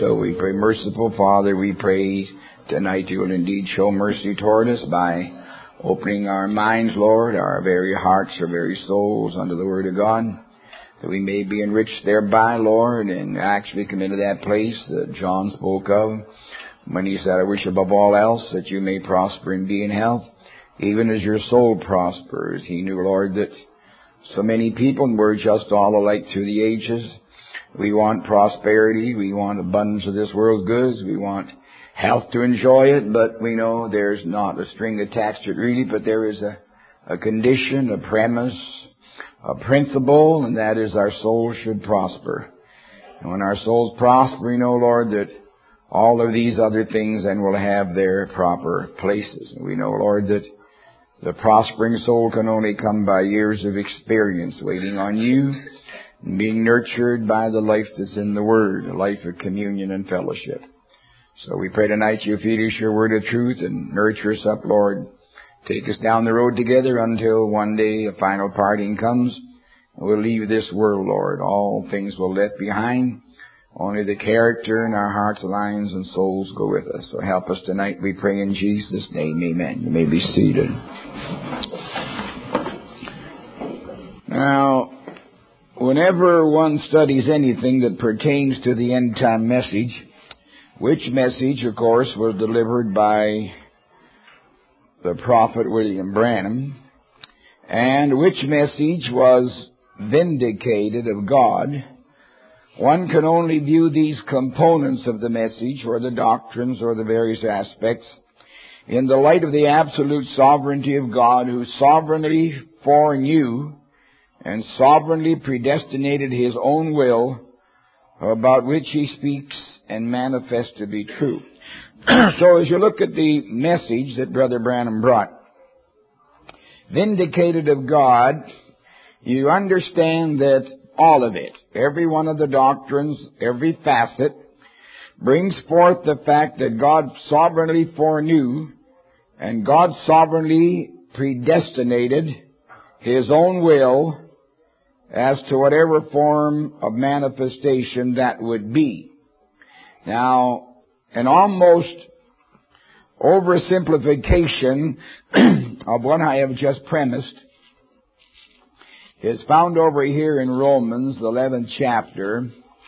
So we pray, merciful Father, we pray tonight you will indeed show mercy toward us by opening our minds, Lord, our very hearts, our very souls unto the Word of God, that we may be enriched thereby, Lord, and actually come into that place that John spoke of when he said, I wish above all else that you may prosper and be in health, even as your soul prospers. He knew, Lord, that so many people, and we're just all alike through the ages, we want prosperity, we want abundance of this world's goods, we want health to enjoy it, but we know there's not a string attached to it really, but there is a condition, a premise, a principle, and that is our soul should prosper. And when our souls prosper, we know, Lord, that all of these other things then will have their proper places. And we know, Lord, that the prospering soul can only come by years of experience, waiting on you, and being nurtured by the life that's in the Word, a life of communion and fellowship. So we pray tonight you feed us your word of truth and nurture us up, Lord. Take us down the road together until one day a final parting comes. And we'll leave this world, Lord. All things will left behind. Only the character in our hearts, minds, and souls go with us. So help us tonight, we pray in Jesus' name. Amen. You may be seated. Now, whenever one studies anything that pertains to the end-time message, which message, of course, was delivered by the prophet William Branham, and which message was vindicated of God, one can only view these components of the message, or the doctrines, or the various aspects, in the light of the absolute sovereignty of God, who sovereignly foreknew and sovereignly predestinated His own will, about which He speaks and manifests to be true. So as you look at the message that Brother Branham brought, vindicated of God, you understand that all of it, every one of the doctrines, every facet, brings forth the fact that God sovereignly foreknew and God sovereignly predestinated His own will as to whatever form of manifestation that would be. Now, an almost oversimplification of what I have just premised is found over here in Romans, the 11th chapter,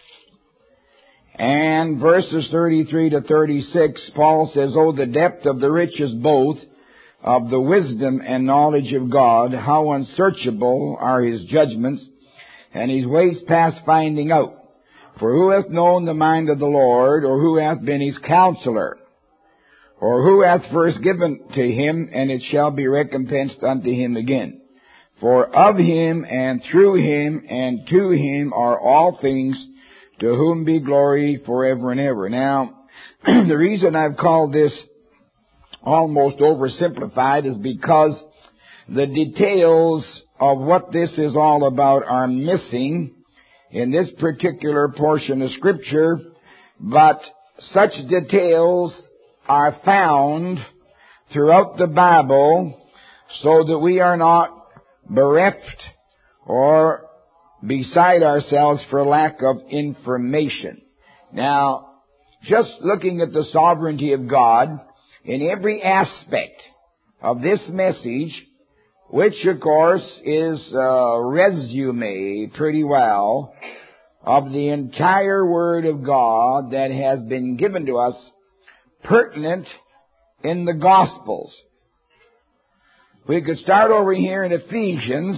and verses 33 to 36, Paul says, Oh, the depth of the riches both of the wisdom and knowledge of God, how unsearchable are His judgments, and His ways past finding out. For who hath known the mind of the Lord, or who hath been His counselor? Or who hath first given to Him, and it shall be recompensed unto Him again? For of Him, and through Him, and to Him are all things, to whom be glory forever and ever. Now, the reason I've called this almost oversimplified is because the details of what this is all about are missing in this particular portion of Scripture, but such details are found throughout the Bible so that we are not bereft or beside ourselves for lack of information. Now, just looking at the sovereignty of God in every aspect of this message, which, of course, is a resume, pretty well, of the entire Word of God that has been given to us, pertinent in the Gospels. We could start over here in Ephesians,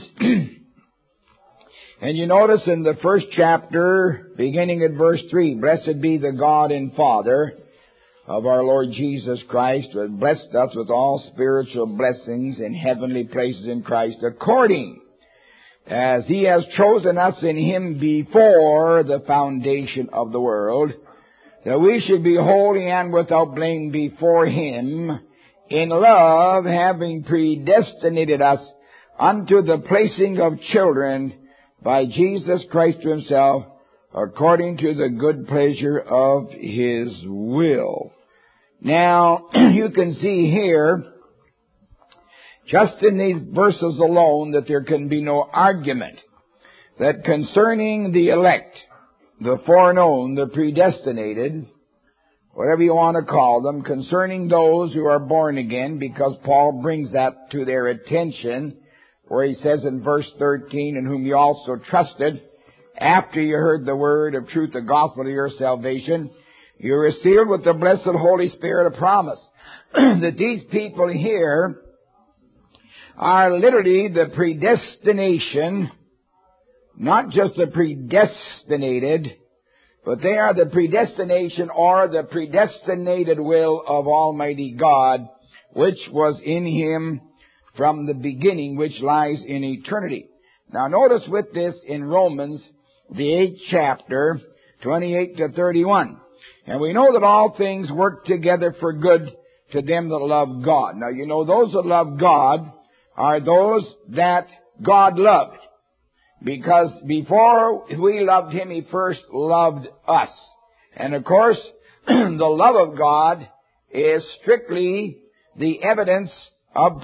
and you notice in the first chapter, beginning at verse 3, Blessed be the God and Father of our Lord Jesus Christ, who has blessed us with all spiritual blessings in heavenly places in Christ, according as He has chosen us in Him before the foundation of the world, that we should be holy and without blame before Him, in love, having predestinated us unto the placing of children by Jesus Christ Himself, according to the good pleasure of His will. Now, you can see here, just in these verses alone, that there can be no argument that concerning the elect, the foreknown, the predestinated, whatever you want to call them, concerning those who are born again, because Paul brings that to their attention, where he says in verse 13, in whom you also trusted, after you heard the word of truth, the gospel of your salvation, you were sealed with the blessed Holy Spirit of promise. That these people here are literally the predestination, not just the predestinated, but they are the predestination or the predestinated will of Almighty God, which was in Him from the beginning, which lies in eternity. Now notice with this in Romans, the 8th chapter, 28 to 31. And we know that all things work together for good to them that love God. Now you know those that love God are those that God loved. Because before we loved Him, He first loved us. And of course, the love of God is strictly the evidence of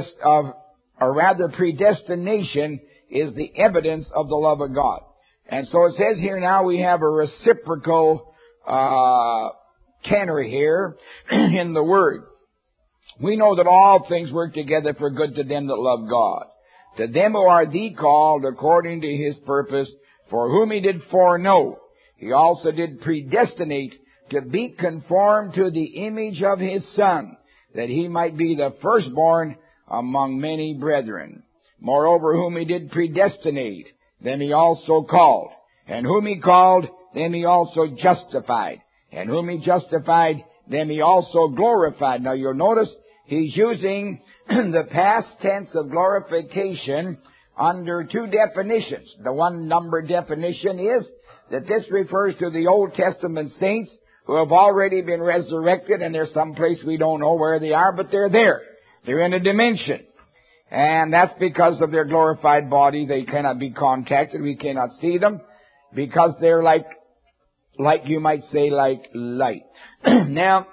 predestination is the evidence of the love of God. And so it says here now we have a reciprocal tenor here in the Word. We know that all things work together for good to them that love God, to them who are the called according to His purpose, for whom He did foreknow, He also did predestinate to be conformed to the image of His Son, that He might be the firstborn among many brethren. Moreover, whom He did predestinate, them He also called. And whom He called, them He also justified. And whom He justified, them He also glorified. Now you'll notice He's using the past tense of glorification under two definitions. The one number definition is that this refers to the Old Testament saints who have already been resurrected, and there's some place we don't know where they are, but they're there. They're in a dimension. And that's because of their glorified body. They cannot be contacted. We cannot see them because they're like you might say, like light. Now,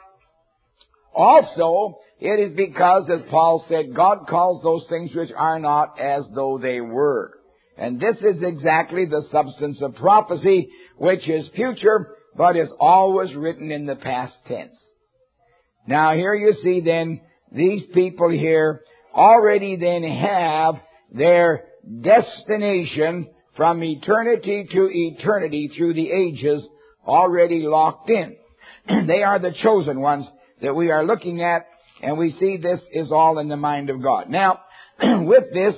also, it is because, as Paul said, God calls those things which are not as though they were. And this is exactly the substance of prophecy, which is future, but is always written in the past tense. Now here you see then, these people here already then have their destination from eternity to eternity through the ages already locked in. They are the chosen ones that we are looking at, and we see this is all in the mind of God. Now, with this,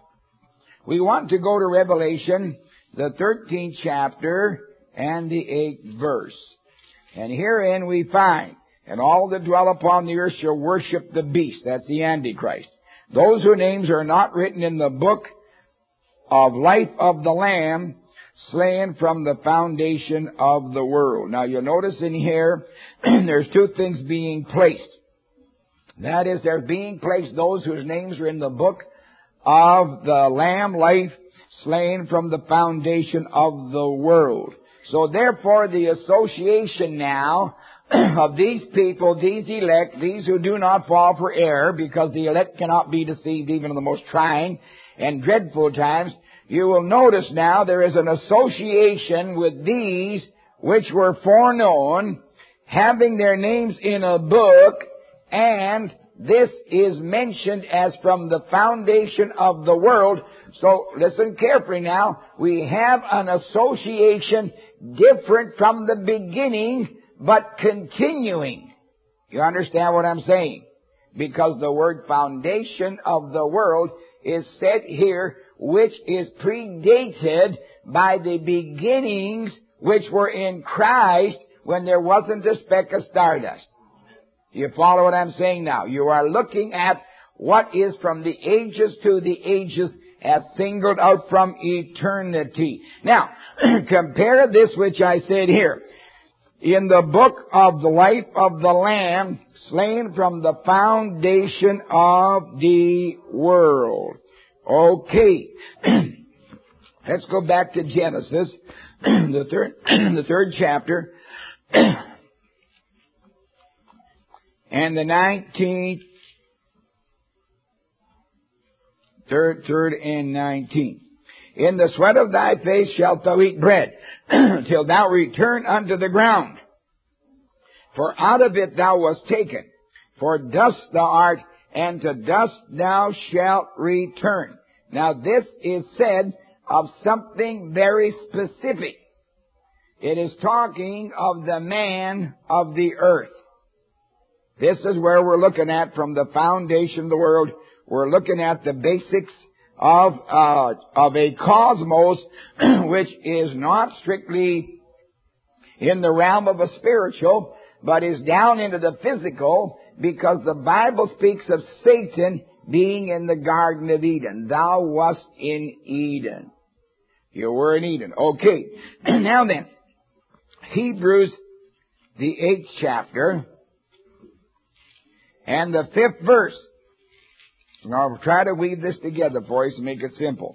we want to go to Revelation, the 13th chapter and the 8th verse. And herein we find, and all that dwell upon the earth shall worship the beast. That's the Antichrist. Those whose names are not written in the book of life of the Lamb, slain from the foundation of the world. Now you'll notice in here, there's two things being placed. That is, they're being placed those whose names are in the book of the Lamb, life, slain from the foundation of the world. So therefore, the association now of these people, these elect, these who do not fall for error, because the elect cannot be deceived even in the most trying and dreadful times, you will notice now there is an association with these which were foreknown, having their names in a book, and this is mentioned as from the foundation of the world. So listen carefully now. We have an association different from the beginning, but continuing. You understand what I'm saying? Because the word foundation of the world is said here, which is predated by the beginnings which were in Christ when there wasn't a speck of stardust. You follow what I'm saying now? You are looking at what is from the ages to the ages as singled out from eternity. Now, compare this which I said here. In the book of the life of the Lamb, slain from the foundation of the world. Okay. Let's go back to Genesis, the third chapter, and the 19th, third and 19th. In the sweat of thy face shalt thou eat bread, till thou return unto the ground. For out of it thou wast taken. For dust thou art, and to dust thou shalt return. Now this is said of something very specific. It is talking of the man of the earth. This is where we're looking at from the foundation of the world. We're looking at the basics of a cosmos which is not strictly in the realm of a spiritual, but is down into the physical, because the Bible speaks of Satan being in the Garden of Eden. Thou wast in Eden. You were in Eden. Okay. Now then, Hebrews, the 8th chapter, and the 5th verse. Now, I'll try to weave this together for you to make it simple.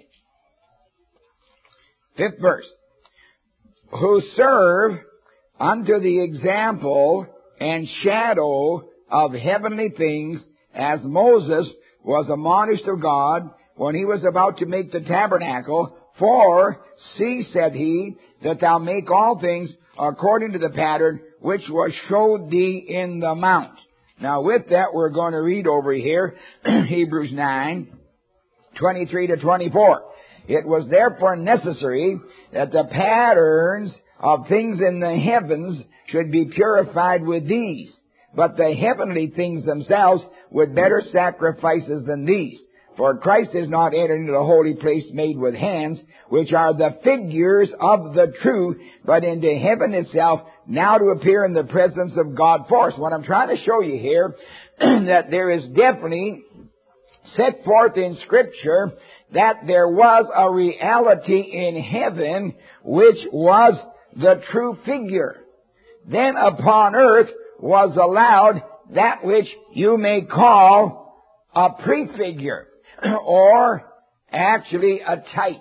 5th verse. Who serve unto the example and shadow of heavenly things, as Moses was admonished of God when he was about to make the tabernacle. For, see, said he, that thou make all things according to the pattern which was showed thee in the mount. Now with that, we're going to read over here, Hebrews 9, 23 to 24. It was therefore necessary that the patterns of things in the heavens should be purified with these, but the heavenly things themselves with better sacrifices than these. For Christ is not entered into the holy place made with hands, which are the figures of the true, but into heaven itself, now to appear in the presence of God for us. What I'm trying to show you here, that there is definitely set forth in Scripture that there was a reality in heaven which was the true figure. Then upon earth was allowed that which you may call a prefigure, or actually a type.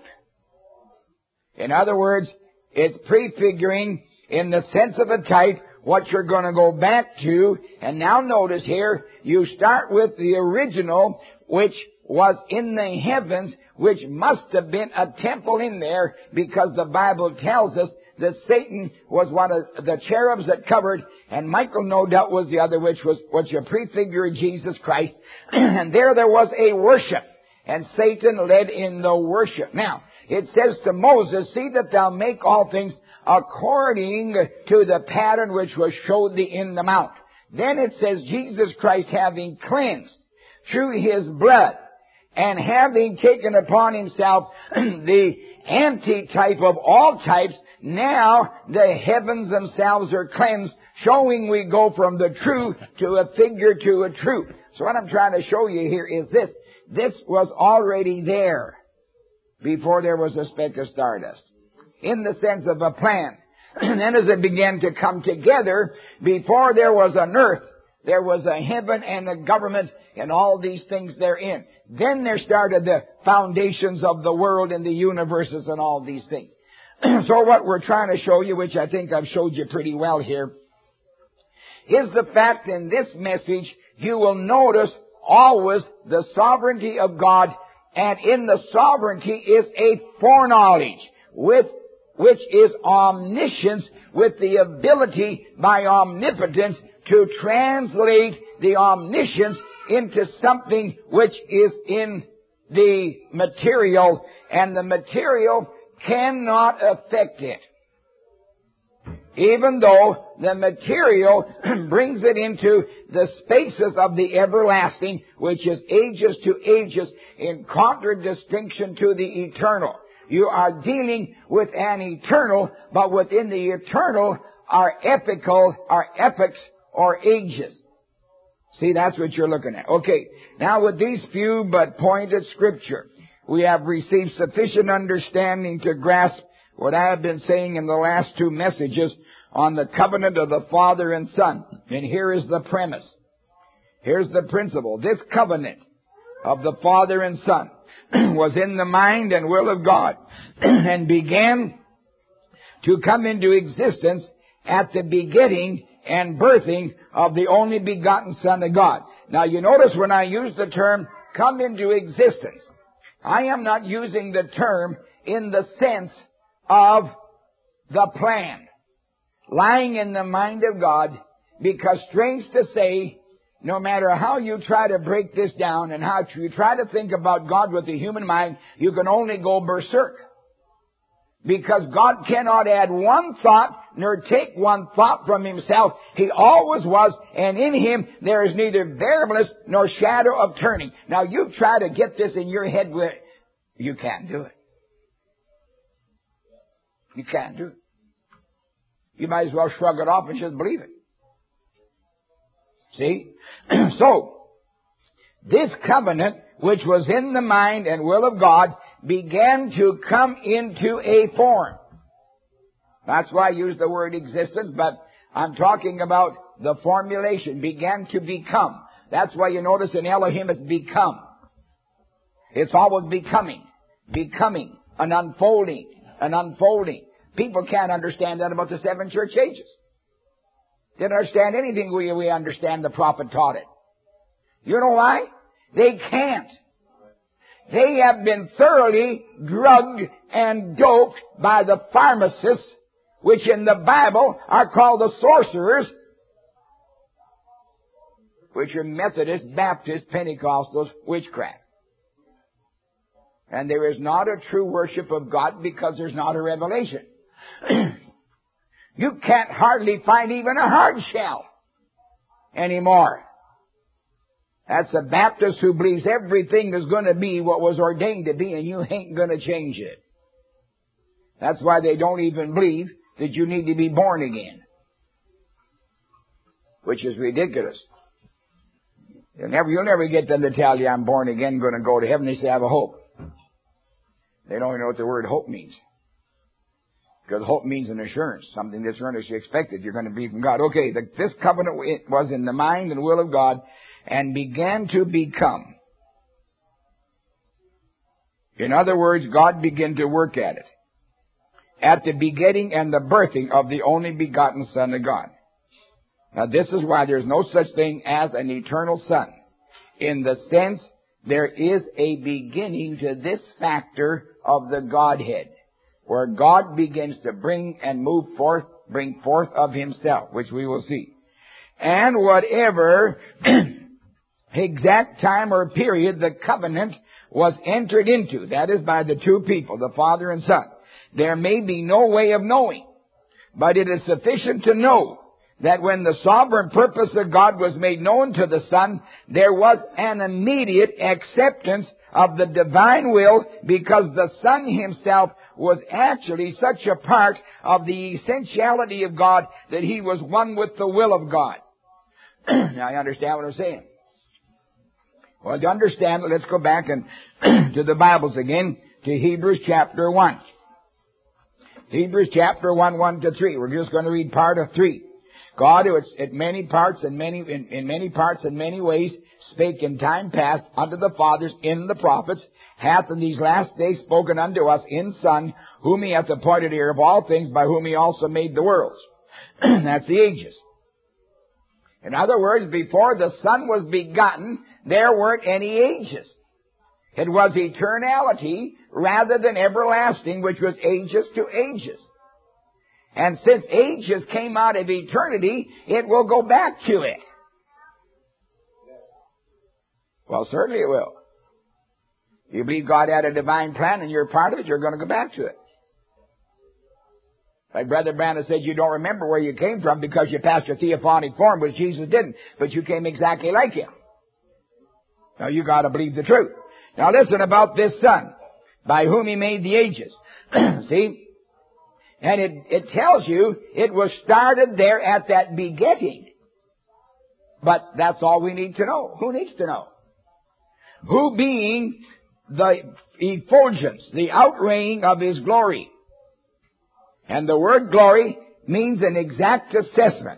In other words, it's prefiguring in the sense of a type what you're going to go back to. And now notice here, you start with the original, which was in the heavens, which must have been a temple in there, because the Bible tells us that Satan was one of the cherubs that covered, and Michael no doubt was the other, which a prefigure of Jesus Christ. And there was a worship, and Satan led in the worship. Now, it says to Moses, see that thou make all things according to the pattern which was showed thee in the mount. Then it says, Jesus Christ having cleansed through his blood, and having taken upon himself the antitype of all types, now the heavens themselves are cleansed, showing we go from the true to a figure to a true. So what I'm trying to show you here is this. This was already there before there was a speck of stardust, in the sense of a plan. And then as it began to come together, before there was an earth, there was a heaven and a government and all these things therein. Then there started the foundations of the world and the universes and all these things. So what we're trying to show you, which I think I've showed you pretty well here, is the fact in this message you will notice always the sovereignty of God, and in the sovereignty is a foreknowledge, which is omniscience, with the ability by omnipotence to translate the omniscience into something which is in the material, and the material cannot affect it. Even though the material brings it into the spaces of the everlasting, which is ages to ages, in contradistinction to the eternal. You are dealing with an eternal, but within the eternal are epochs or ages. See, that's what you're looking at. Okay, now with these few but pointed scripture, we have received sufficient understanding to grasp what I have been saying in the last two messages on the covenant of the Father and Son. And here is the premise. Here's the principle. This covenant of the Father and Son was in the mind and will of God and began to come into existence at the begetting and birthing of the only begotten Son of God. Now you notice when I use the term come into existence, I am not using the term in the sense of the plan. Lying in the mind of God, because strange to say, no matter how you try to break this down and how you try to think about God with the human mind, you can only go berserk. Because God cannot add one thought nor take one thought from Himself. He always was, and in Him there is neither variableness nor shadow of turning. Now you try to get this in your head where you can't do it. You can't do it. You might as well shrug it off and just believe it. See? So, this covenant, which was in the mind and will of God, began to come into a form. That's why I use the word existence, but I'm talking about the formulation, began to become. That's why you notice in Elohim it's become. It's always becoming, an unfolding. People can't understand that about the 7 church ages. They don't understand anything we understand the prophet taught it. You know why? They can't. They have been thoroughly drugged and doped by the pharmacists, which in the Bible are called the sorcerers, which are Methodist, Baptist, Pentecostals, witchcraft. And there is not a true worship of God because there's not a revelation. You can't hardly find even a hard shell anymore. That's a Baptist who believes everything is going to be what was ordained to be, and you ain't going to change it. That's why they don't even believe that you need to be born again, which is ridiculous. You'll never get them to tell you, I'm born again, going to go to heaven. They say, I have a hope. They don't even know what the word hope means. Because hope means an assurance, something that's earnestly expected. You're going to be from God. Okay, this covenant was in the mind and will of God and began to become. In other words, God began to work at it. At the begetting and the birthing of the only begotten Son of God. Now this is why there's no such thing as an eternal Son. In the sense, there is a beginning to this factor of the Godhead, where God begins to bring forth of Himself, which we will see. And whatever exact time or period the covenant was entered into, that is by the two people, the Father and Son, there may be no way of knowing, but it is sufficient to know that when the sovereign purpose of God was made known to the Son, there was an immediate acceptance of the divine will, because the Son Himself was actually such a part of the essentiality of God that He was one with the will of God. Now you understand what I'm saying? Well, to understand it, let's go back and to the Bibles again, to Hebrews chapter 1. Hebrews chapter 1, 1-3. We're just going to read part of 3. God, who at many parts and in many parts and many ways spake in time past unto the fathers in the prophets, hath in these last days spoken unto us in Son, whom He hath appointed heir of all things, by whom He also made the worlds. That's the ages. In other words, before the Son was begotten, there weren't any ages. It was eternality rather than everlasting, which was ages to ages. And since ages came out of eternity, it will go back to it. Well, certainly it will. You believe God had a divine plan and you're part of it, you're going to go back to it. Like Brother Branham said, you don't remember where you came from because you passed your theophanic form, which Jesus didn't, but you came exactly like Him. Now you got to believe the truth. Now listen about this Son, by whom He made the ages. See? And it tells you it was started there at that begetting. But that's all we need to know. Who needs to know? Who being the effulgence, the outraying of His glory. And the word glory means an exact assessment.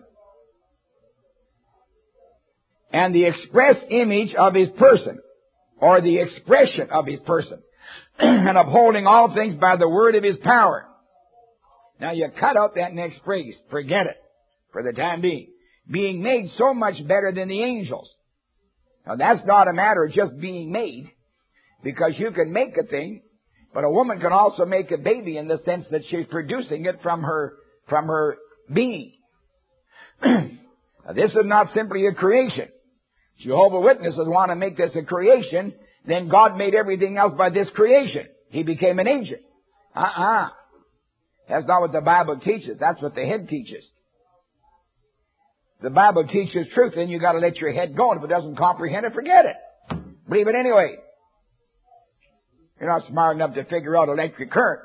And the express image of His person, or the expression of His person. And upholding all things by the word of His power. Now you cut out that next phrase. Forget it for the time being. Being made so much better than the angels. Now that's not a matter of just being made, because you can make a thing But a woman can also make a baby in the sense that she's producing it from her being. Now, this is not simply a creation. Jehovah's Witnesses want to make this a creation. Then God made everything else by this creation. He became an agent. That's not what the Bible teaches. That's what the head teaches. The Bible teaches truth, then you got to let your head go. And if it doesn't comprehend it, forget it. Believe it anyway. You're not smart enough to figure out electric current.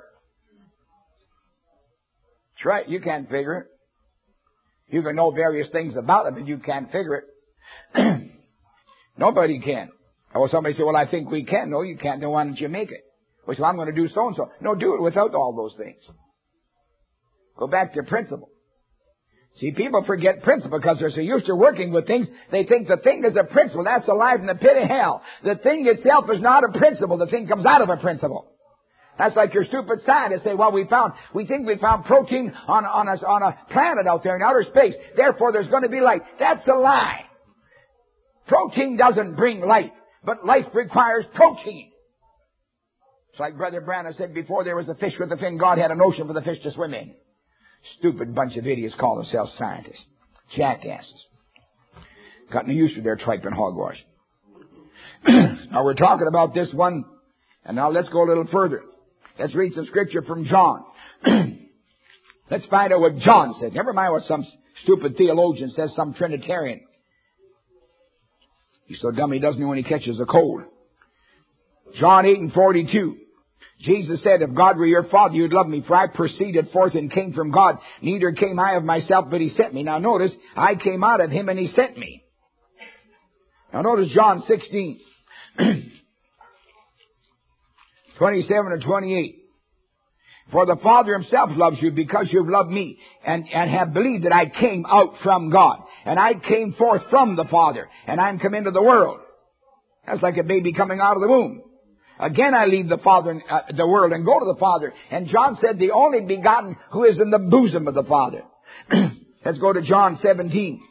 That's right. You can't figure it. You can know various things about it, but you can't figure it. Nobody can. Or somebody say, well, I think we can. No, you can't. Then why don't you make it? Well, so I'm going to do so and so. No, do it without all those things. Go back to principle. See, people forget principle because they're so used to working with things. They think the thing is a principle. That's alive in the pit of hell. The thing itself is not a principle. The thing comes out of a principle. That's like your stupid scientists say, well, we think we found protein on a planet out there in outer space. Therefore, there's going to be light. That's a lie. Protein doesn't bring life, but life requires protein. It's like Brother Branham said before, there was a fish with a fin. God had an ocean for the fish to swim in. Stupid bunch of idiots call themselves scientists. Jackasses. Got no use for their tripe and hogwash. Now we're talking about this one, and now let's go a little further. Let's read some scripture from John. Let's find out what John said. Never mind what some stupid theologian says, some Trinitarian. He's so dumb he doesn't know when he catches a cold. John 8:42. Jesus said, if God were your Father, you'd love me, for I proceeded forth and came from God. Neither came I of myself, but He sent me. Now notice, I came out of Him and He sent me. Now notice John 16, 27 and 28. For the Father Himself loves you because you've loved me and have believed that I came out from God. And I came forth from the Father, and I'm come into the world. That's like a baby coming out of the womb. Again, I leave the Father, the world, and go to the Father. And John said, the only begotten who is in the bosom of the Father. Let's go to John 17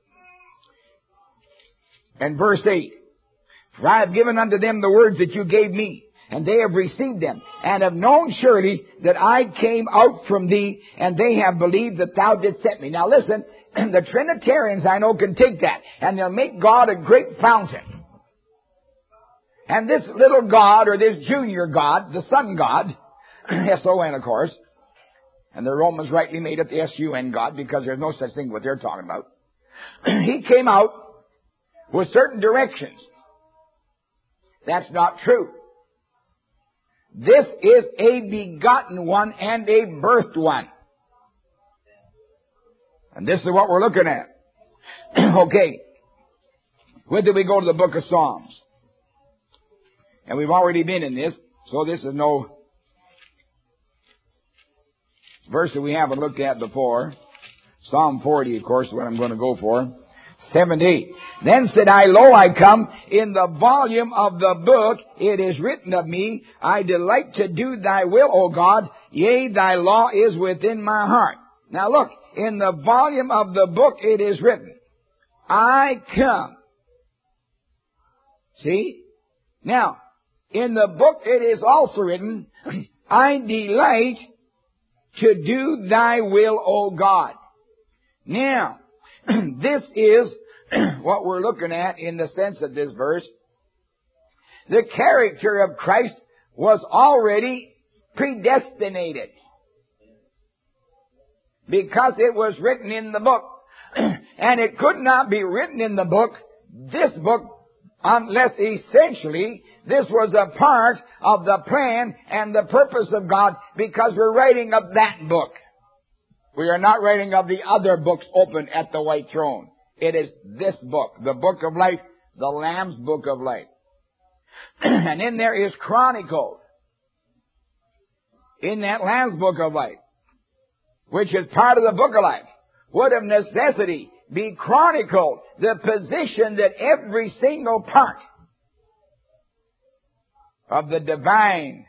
and verse 8. For I have given unto them the words that you gave me, and they have received them, and have known surely that I came out from thee, and they have believed that thou didst send me. Now listen, the Trinitarians I know can take that, and they'll make God a great fountain. And this little God, or this junior God, the Son God, S-O-N of course, and the Romans rightly made it the S-U-N God, because there's no such thing what they're talking about. He came out with certain directions. That's not true. This is a begotten one and a birthed one. And this is what we're looking at. Okay. When do we go to the book of Psalms? And we've already been in this, so this is no verse that we haven't looked at before. Psalm 40, of course, is what I'm going to go for. 7 to 8. Then said I, lo, I come. In the volume of the book it is written of me, I delight to do thy will, O God. Yea, thy law is within my heart. Now look, in the volume of the book it is written, I come. See? Now, in the book it is also written, I delight to do thy will, O God. Now, this is what we're looking at in the sense of this verse. The character of Christ was already predestinated, because it was written in the book. And it could not be written in the book, this book, unless essentially this was a part of the plan and the purpose of God, because we're writing of that book. We are not writing of the other books open at the white throne. It is this book, the book of life, the Lamb's book of life. And in there is chronicled, in that Lamb's book of life, which is part of the book of life, would of necessity be chronicled the position that every single part of the divine,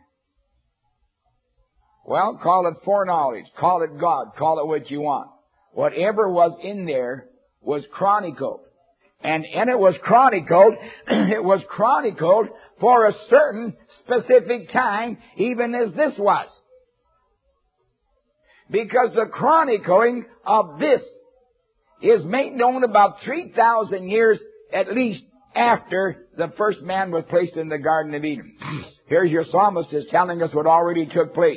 well, call it foreknowledge, call it God, call it what you want. Whatever was in there was chronicled. And it was chronicled, it was chronicled for a certain specific time, even as this was. Because the chronicling of this is made known about 3,000 years at least after the first man was placed in the Garden of Eden. Here's your psalmist is telling us what already took place.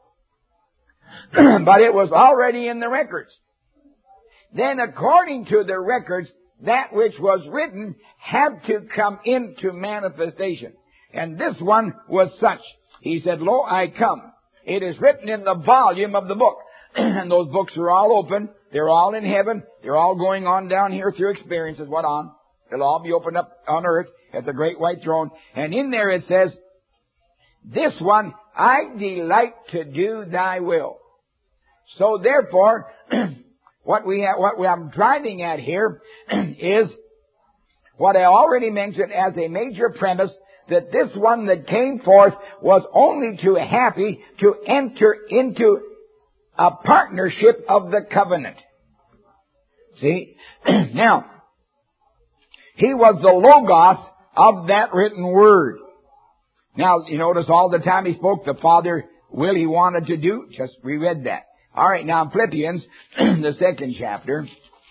But it was already in the records. Then according to the records, that which was written had to come into manifestation. And this one was such. He said, Lo, I come. It is written in the volume of the book. And those books are all open. They're all in heaven. They're all going on down here through experiences. What on? They'll all be opened up on earth at the great white throne. And in there it says, this one, I delight to do thy will. So therefore, what I'm driving at here is what I already mentioned as a major premise, that this one that came forth was only too happy to enter into a partnership of the covenant. See? Now, he was the Logos of that written word. Now, you notice all the time he spoke, the Father will he wanted to do. Just reread that. All right, now in Philippians, the 2nd chapter,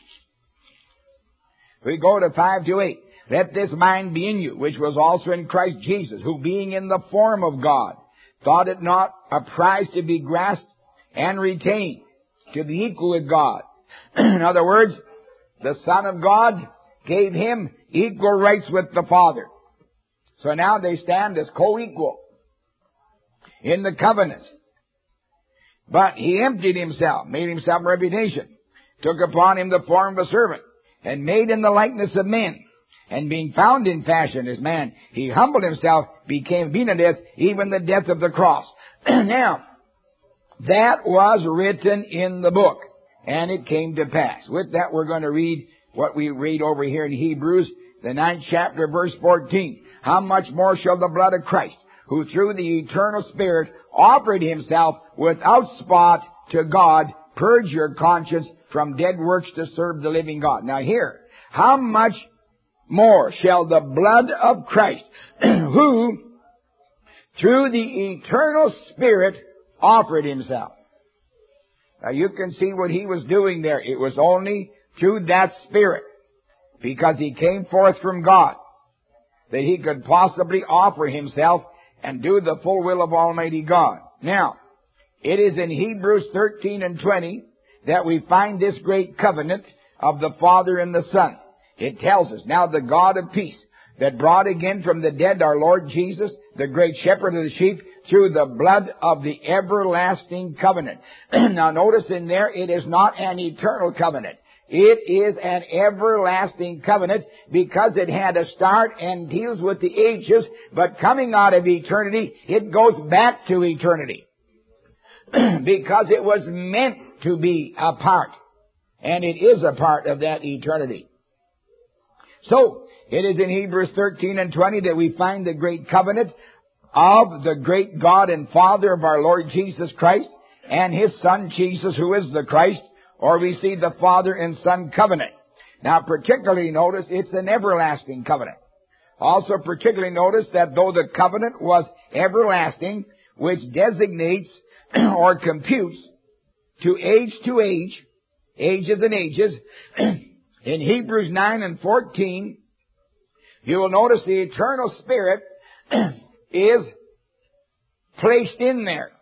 we go to 5-8. Let this mind be in you, which was also in Christ Jesus, who being in the form of God, thought it not a prize to be grasped and retained, to be equal with God. In other words, the Son of God gave him equal rights with the Father. So now they stand as co-equal in the covenant. But he emptied himself, made himself a reputation, took upon him the form of a servant, and made in the likeness of men. And being found in fashion as man, he humbled himself, became obedient to death, even the death of the cross. Now, that was written in the book, and it came to pass. With that, we're going to read what we read over here in Hebrews, the 9th chapter, verse 14. How much more shall the blood of Christ, who through the eternal Spirit offered himself without spot to God, purge your conscience from dead works to serve the living God. Now here, how much more shall the blood of Christ, who through the eternal Spirit offered himself. Now you can see what he was doing there. It was only through that Spirit, because he came forth from God, that he could possibly offer himself and do the full will of Almighty God. Now, it is in Hebrews 13:20 that we find this great covenant of the Father and the Son. It tells us, now the God of peace, that brought again from the dead our Lord Jesus, the great shepherd of the sheep, through the blood of the everlasting covenant. Now notice in there, it is not an eternal covenant. It is an everlasting covenant because it had a start and deals with the ages, but coming out of eternity, it goes back to eternity. Because it was meant to be a part, and it is a part of that eternity. So, it is in Hebrews 13:20 that we find the great covenant of the great God and Father of our Lord Jesus Christ and His Son Jesus, who is the Christ, or we see the Father and Son covenant. Now particularly notice it's an everlasting covenant. Also particularly notice that though the covenant was everlasting, which designates or computes to age, ages and ages, in Hebrews 9:14, you will notice the eternal Spirit is placed in there.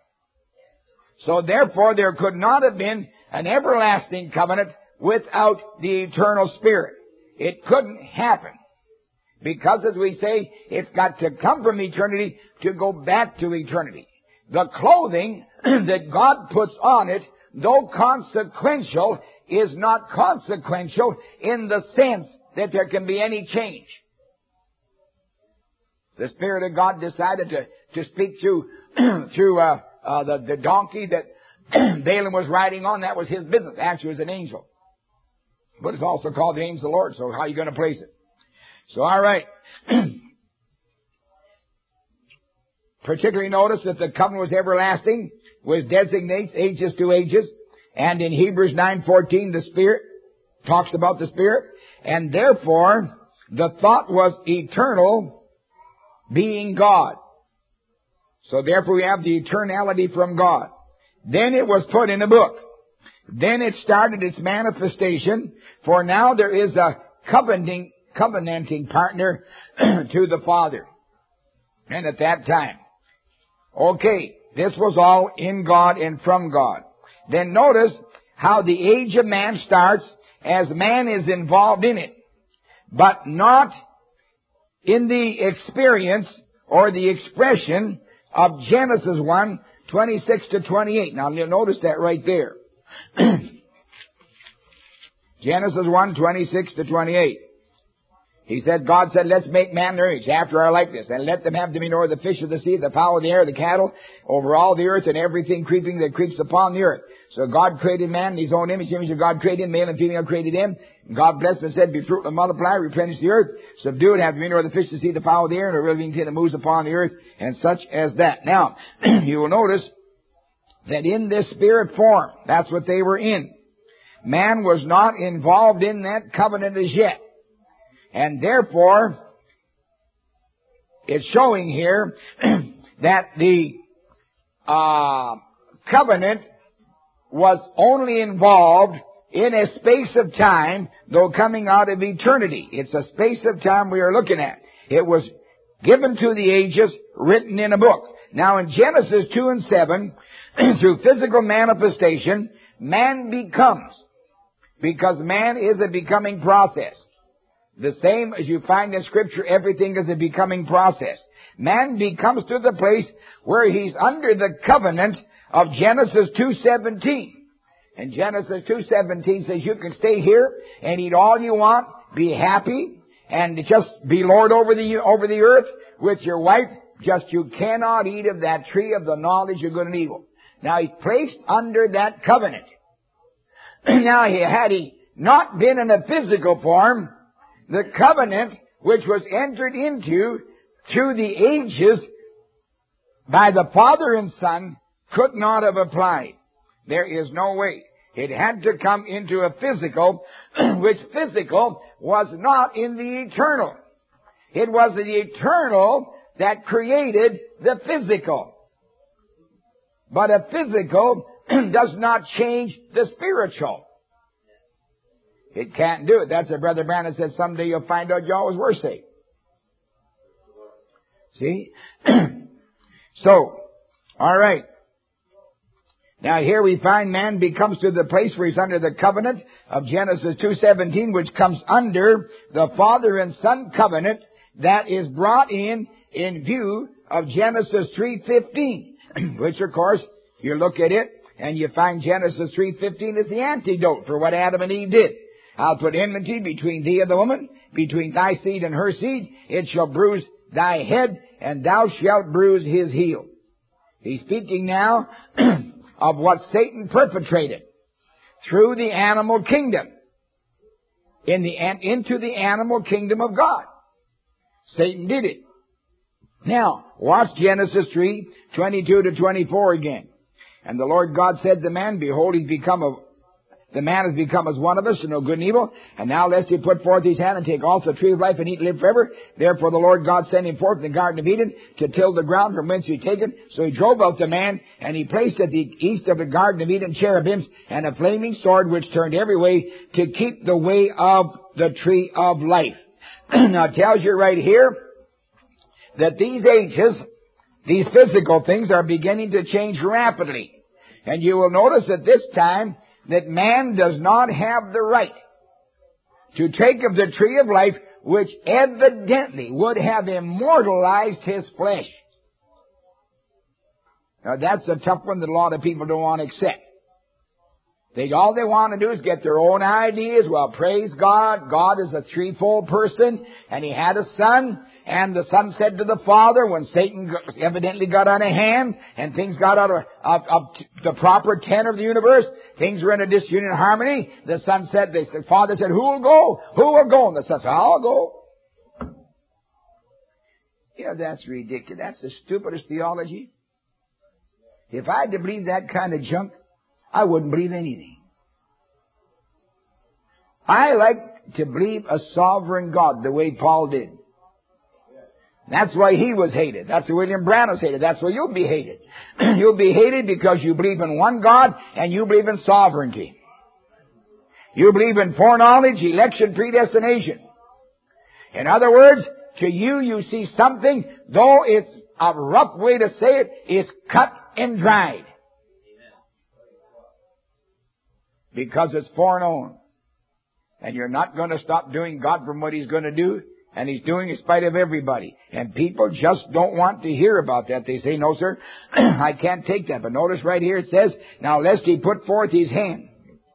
So therefore there could not have been an everlasting covenant without the eternal Spirit. It couldn't happen. Because as we say, it's got to come from eternity to go back to eternity. The clothing that God puts on it, though consequential, is not consequential in the sense that there can be any change. The Spirit of God decided to speak through the donkey that Balaam was riding on. That was his business. Actually, it was an angel. But it's also called the angel of the Lord, so how are you going to place it? So, all right. Particularly notice that the covenant was everlasting, which designates ages to ages. And in Hebrews 9:14, the Spirit talks about the Spirit. And therefore, the thought was eternal, being God. So therefore we have the eternality from God. Then it was put in a book. Then it started its manifestation, for now there is a covenanting partner to the Father. And at that time. Okay, this was all in God and from God. Then notice how the age of man starts as man is involved in it, but not in the experience or the expression of Genesis 1, 26 to 28. Now you'll notice that right there. Genesis 1, 26 to 28. He said, God said, let's make man in their image, after our likeness, and let them have dominion over the fish of the sea, the fowl of the air, the cattle, over all the earth, and everything creeping that creeps upon the earth. So God created man in His own image. The image of God created him, male and female created him. And God blessed him and said, be fruitful and multiply, replenish the earth, subdue it, have dominion over the fish of the sea, the fowl of the air, and every living thing that moves upon the earth, and such as that. Now, you will notice that in this spirit form, that's what they were in. Man was not involved in that covenant as yet. And therefore, it's showing here that the covenant was only involved in a space of time, though coming out of eternity. It's a space of time we are looking at. It was given to the ages, written in a book. Now in Genesis 2 and 7, through physical manifestation, man becomes, because man is a becoming process. The same as you find in Scripture, everything is a becoming process. Man becomes to the place where he's under the covenant of Genesis 2:17. And Genesis 2:17 says you can stay here and eat all you want, be happy, and just be Lord over the earth with your wife. Just you cannot eat of that tree of the knowledge of good and evil. Now he's placed under that covenant. Now had he not been in a physical form, the covenant which was entered into through the ages by the Father and Son could not have applied. There is no way. It had to come into a physical, which physical was not in the eternal. It was the eternal that created the physical. But a physical does not change the spiritual. It can't do it. That's what Brother Branham said, someday you'll find out you always were saved. See? So, alright. Now here we find man becomes to the place where he's under the covenant of Genesis 2:17, which comes under the Father and Son covenant that is brought in view of Genesis 3:15, which of course, you look at it and you find Genesis 3:15 is the antidote for what Adam and Eve did. I'll put enmity between thee and the woman, between thy seed and her seed. It shall bruise thy head, and thou shalt bruise his heel. He's speaking now of what Satan perpetrated through the animal kingdom, into the animal kingdom of God. Satan did it. Now, watch Genesis 3:22 to 24 again. And the Lord God said to the man, behold, the man has become as one of us to know good and evil. And now lest he put forth his hand and take also the tree of life and eat and live forever. Therefore the Lord God sent him forth in the Garden of Eden to till the ground from whence he had taken. So he drove out the man, and he placed at the east of the Garden of Eden cherubims and a flaming sword which turned every way to keep the way of the tree of life. Now it tells you right here that these ages, these physical things are beginning to change rapidly. And you will notice at this time that man does not have the right to take of the tree of life, which evidently would have immortalized his flesh. Now that's a tough one that a lot of people don't want to accept. All they want to do is get their own ideas. Well, praise God. God is a threefold person, and He had a son. And the Son said to the Father, when Satan evidently got out of hand and things got out of the proper tenor of the universe, things were in a disunion and harmony, the Father said, who will go? Who will go? And the Son said, I'll go. Yeah, that's ridiculous. That's the stupidest theology. If I had to believe that kind of junk, I wouldn't believe anything. I like to believe a sovereign God the way Paul did. That's why he was hated. That's why William Branham hated. That's why you'll be hated. You'll be hated because you believe in one God and you believe in sovereignty. You believe in foreknowledge, election, predestination. In other words, to you, you see something, though it's a rough way to say it, is cut and dried. Because it's foreknown. And you're not going to stop doing God from what He's going to do. And He's doing in spite of everybody. And people just don't want to hear about that. They say, no, sir, I can't take that. But notice right here it says, now lest He put forth His hand.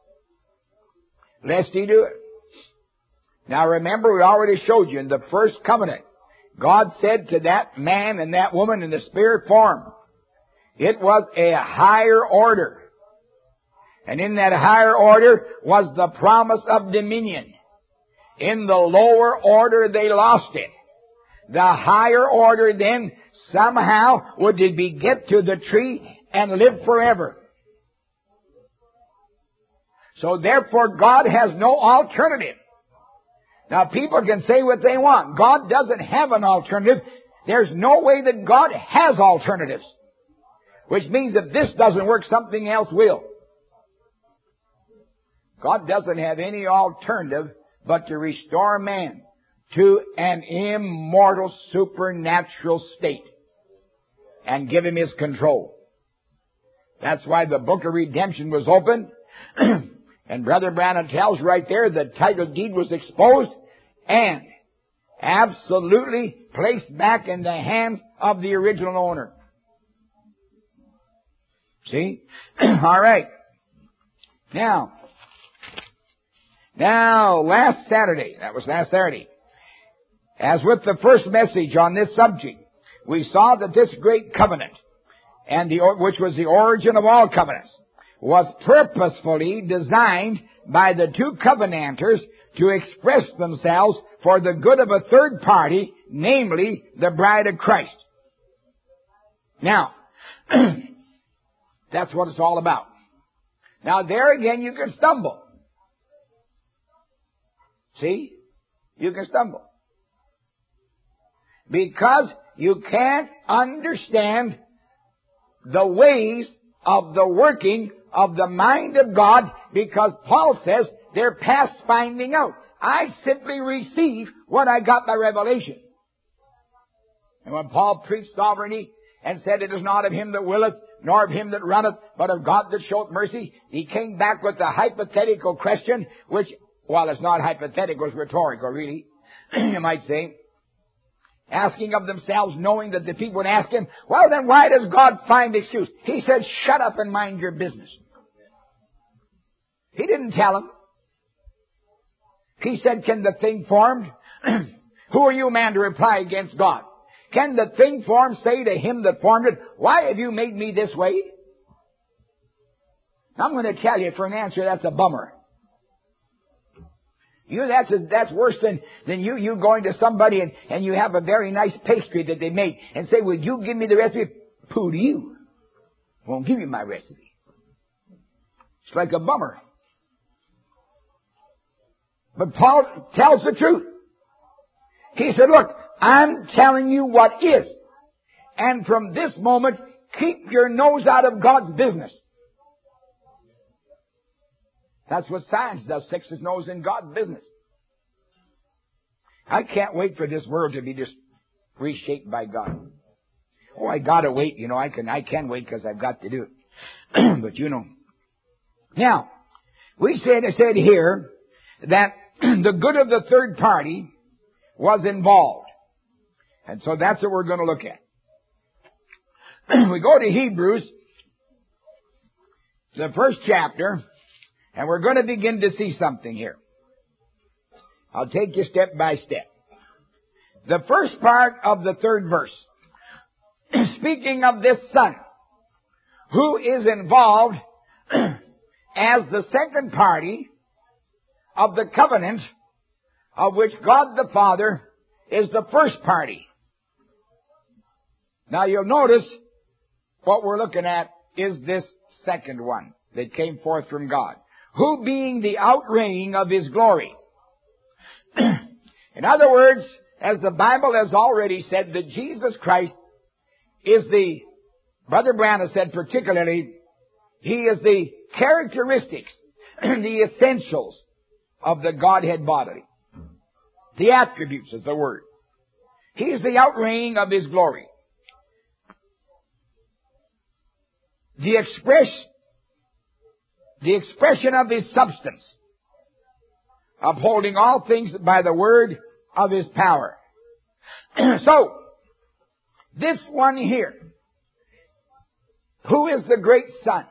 Lest He do it. Now remember, we already showed you in the first covenant, God said to that man and that woman in the spirit form, it was a higher order. And in that higher order was the promise of dominion. In the lower order, they lost it. The higher order then somehow would be get to the tree and live forever. So therefore, God has no alternative. Now people can say what they want. God doesn't have an alternative. There's no way that God has alternatives. Which means if this doesn't work, something else will. God doesn't have any alternative but to restore man to an immortal supernatural state and give him his control. That's why the book of redemption was opened. And Brother Branham tells right there the title deed was exposed and absolutely placed back in the hands of the original owner. See? All right. Now, last Saturday, as with the first message on this subject, we saw that this great covenant, which was the origin of all covenants, was purposefully designed by the two covenanters to express themselves for the good of a third party, namely the bride of Christ. Now, that's what it's all about. Now there again you can stumble. See? You can stumble. Because you can't understand the ways of the working of the mind of God, because Paul says they're past finding out. I simply receive what I got by revelation. And when Paul preached sovereignty and said it is not of him that willeth, nor of him that runneth, but of God that showeth mercy, he came back with a hypothetical question, which, well, it's not hypothetical, it's rhetorical, really, you might say. Asking of themselves, knowing that the people would ask him, well then why does God find excuse? He said, shut up and mind your business. He didn't tell them. He said, can the thing formed? Who are you, man, to reply against God? Can the thing formed say to him that formed it, why have you made me this way? I'm going to tell you, for an answer, that's a bummer. That's worse than you going to somebody and you have a very nice pastry that they made and say, would you give me the recipe? Pooh to you. Won't give you my recipe. It's like a bummer. But Paul tells the truth. He said, look, I'm telling you what is. And from this moment, keep your nose out of God's business. That's what science does, sticks its nose in God's business. I can't wait for this world to be just reshaped by God. Oh, I gotta wait, I can wait because I've got to do it. But Now, we said here that the good of the third party was involved. And so that's what we're going to look at. We go to Hebrews, the first chapter, and we're going to begin to see something here. I'll take you step by step. The first part of the third verse, speaking of this Son, who is involved as the second party of the covenant of which God the Father is the first party. Now you'll notice what we're looking at is this second one that came forth from God, who being the outraying of His glory. In other words, as the Bible has already said, that Jesus Christ is Brother Branham said particularly, He is the characteristics, the essentials of the Godhead bodily. The attributes is the word. He is the outraying of His glory. The expression of His substance, upholding all things by the word of His power. So, this one here, who is the great Son?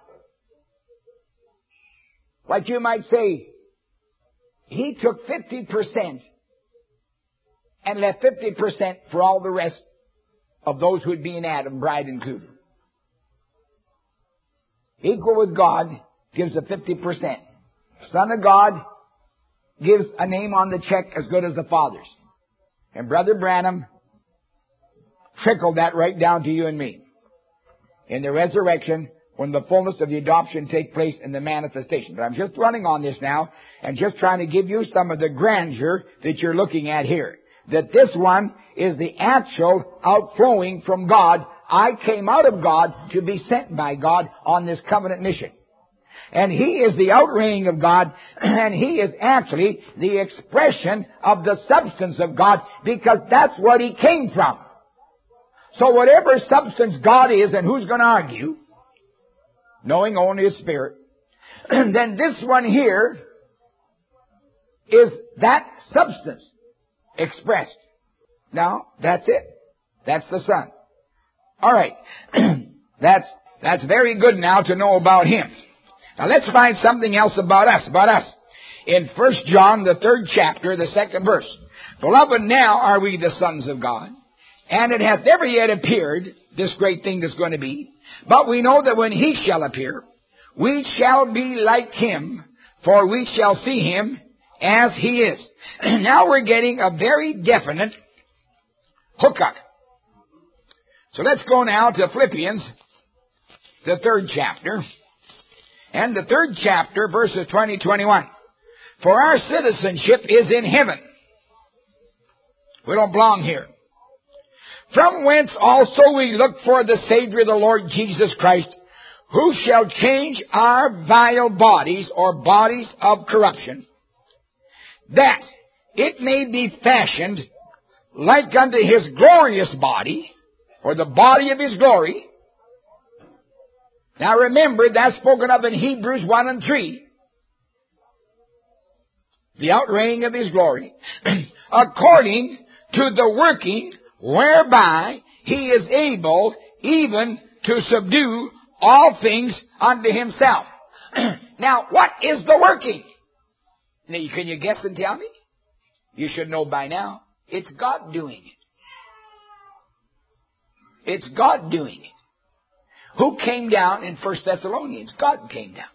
Like you might say, He took 50% and left 50% for all the rest of those who would be in Adam, bride included. Equal with God, gives a 50%. Son of God gives a name on the check as good as the Father's. And Brother Branham trickled that right down to you and me. In the resurrection, when the fullness of the adoption take place in the manifestation. But I'm just running on this now and just trying to give you some of the grandeur that you're looking at here. That this one is the actual outflowing from God. I came out of God to be sent by God on this covenant mission. And He is the outraying of God, and He is actually the expression of the substance of God, because that's what He came from. So whatever substance God is, and who's going to argue, knowing only His Spirit, then this one here is that substance expressed. Now, that's it. That's the Son. All right. That's very good now to know about Him. Now let's find something else about us. In 1 John, the 3rd chapter, the 2nd verse. Beloved, now are we the sons of God, and it hath never yet appeared, this great thing that's going to be. But we know that when He shall appear, we shall be like Him, for we shall see Him as He is. Now we're getting a very definite hookup. So let's go now to Philippians, the 3rd chapter. And the 3rd chapter, verses 20-21. For our citizenship is in heaven. We don't belong here. From whence also we look for the Savior, the Lord Jesus Christ, who shall change our vile bodies, or bodies of corruption, that it may be fashioned like unto His glorious body, or the body of His glory. Now remember, that's spoken of in Hebrews 1 and 3. The outraying of His glory. According to the working whereby He is able even to subdue all things unto Himself. Now, what is the working? Now, can you guess and tell me? You should know by now. It's God doing it. It's God doing it. Who came down in 1 Thessalonians? God came down.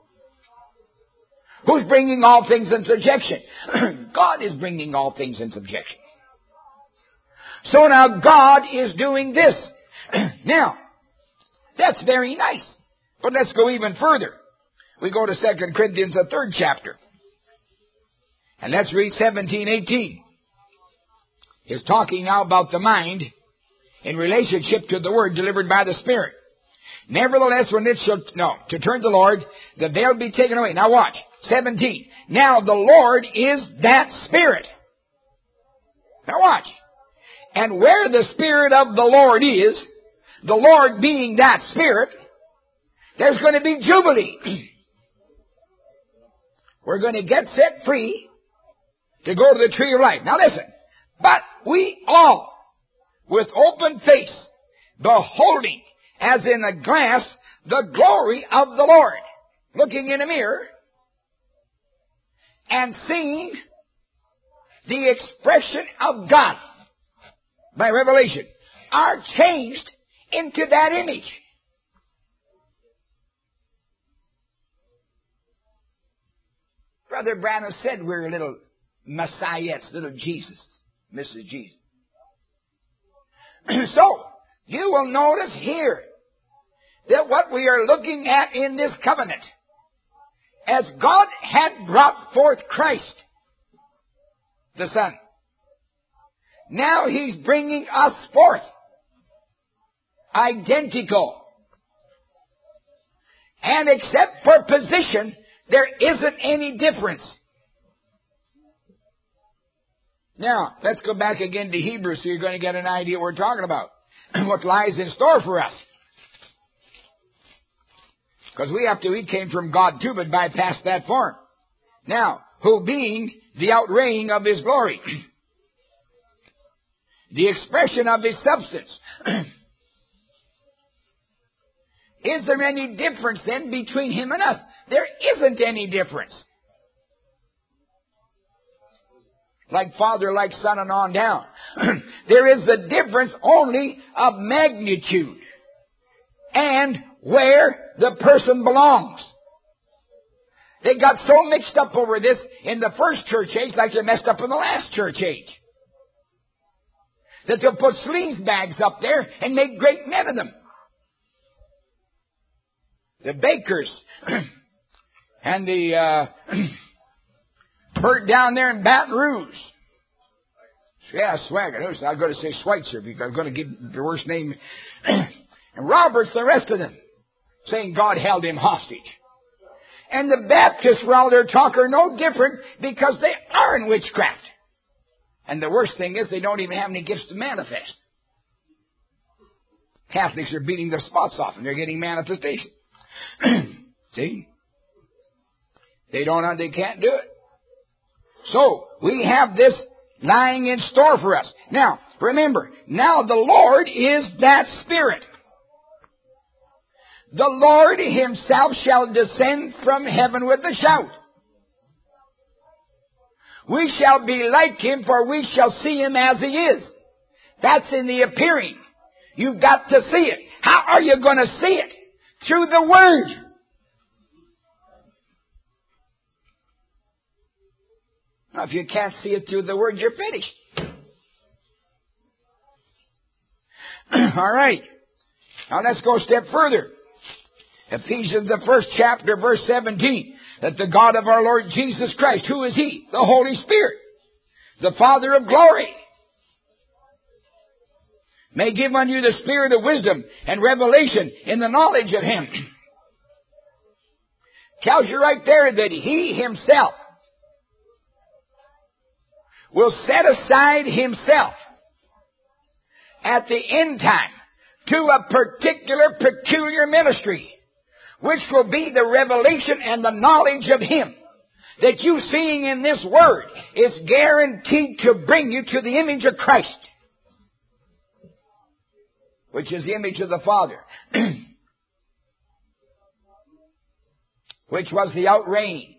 Who's bringing all things in subjection? God is bringing all things in subjection. So now God is doing this. Now, that's very nice. But let's go even further. We go to 2 Corinthians, the 3rd chapter. And let's read 17-18. It's talking now about the mind in relationship to the Word delivered by the Spirit. Nevertheless, when it shall, to turn to the Lord, the veil be taken away. Now watch. 17. Now the Lord is that Spirit. Now watch. And where the Spirit of the Lord is, the Lord being that Spirit, there's going to be jubilee. We're going to get set free to go to the tree of life. Now listen. But we all, with open face, beholding as in a glass the glory of the Lord, looking in a mirror and seeing the expression of God by revelation, are changed into that image. Brother Branham said we're little messiahs, little Jesus, Mrs. Jesus. So, you will notice here that what we are looking at in this covenant as God had brought forth Christ, the Son, now He's bringing us forth. Identical. And except for position, there isn't any difference. Now, let's go back again to Hebrews so you're going to get an idea what we're talking about. What lies in store for us. Because we came from God too, but bypassed that form. Now, who being the outraying of His glory, the expression of His substance. Is there any difference then between Him and us? There isn't any difference. Like Father, like Son, and on down. There is the difference only of magnitude and where the person belongs. They got so mixed up over this in the first church age like they messed up in the last church age. That they'll put sleaze bags up there and make great men of them. The bakers and the Bert down there in Baton Rouge. Yeah, Swagger. I was going to say Schweitzer because I'm going to give the worst name. And Roberts, the rest of them, saying God held him hostage. And the Baptists, for all their talk, are no different because they are in witchcraft. And the worst thing is they don't even have any gifts to manifest. Catholics are beating their spots off and they're getting manifestation. See? They can't do it. So, we have this lying in store for us. Now, remember, now the Lord is that Spirit. The Lord Himself shall descend from heaven with a shout. We shall be like Him, for we shall see Him as He is. That's in the appearing. You've got to see it. How are you going to see it? Through the Word. Now, if you can't see it through the Word, you're finished. All right. Now let's go a step further. Ephesians, the first chapter, verse 17. That the God of our Lord Jesus Christ, who is He? The Holy Spirit, the Father of glory, may give unto you the spirit of wisdom and revelation in the knowledge of Him. Tells you right there that He Himself will set aside Himself at the end time to a particular peculiar ministry, which will be the revelation and the knowledge of Him. That you seeing in this Word is guaranteed to bring you to the image of Christ, which is the image of the Father, which was the outraying.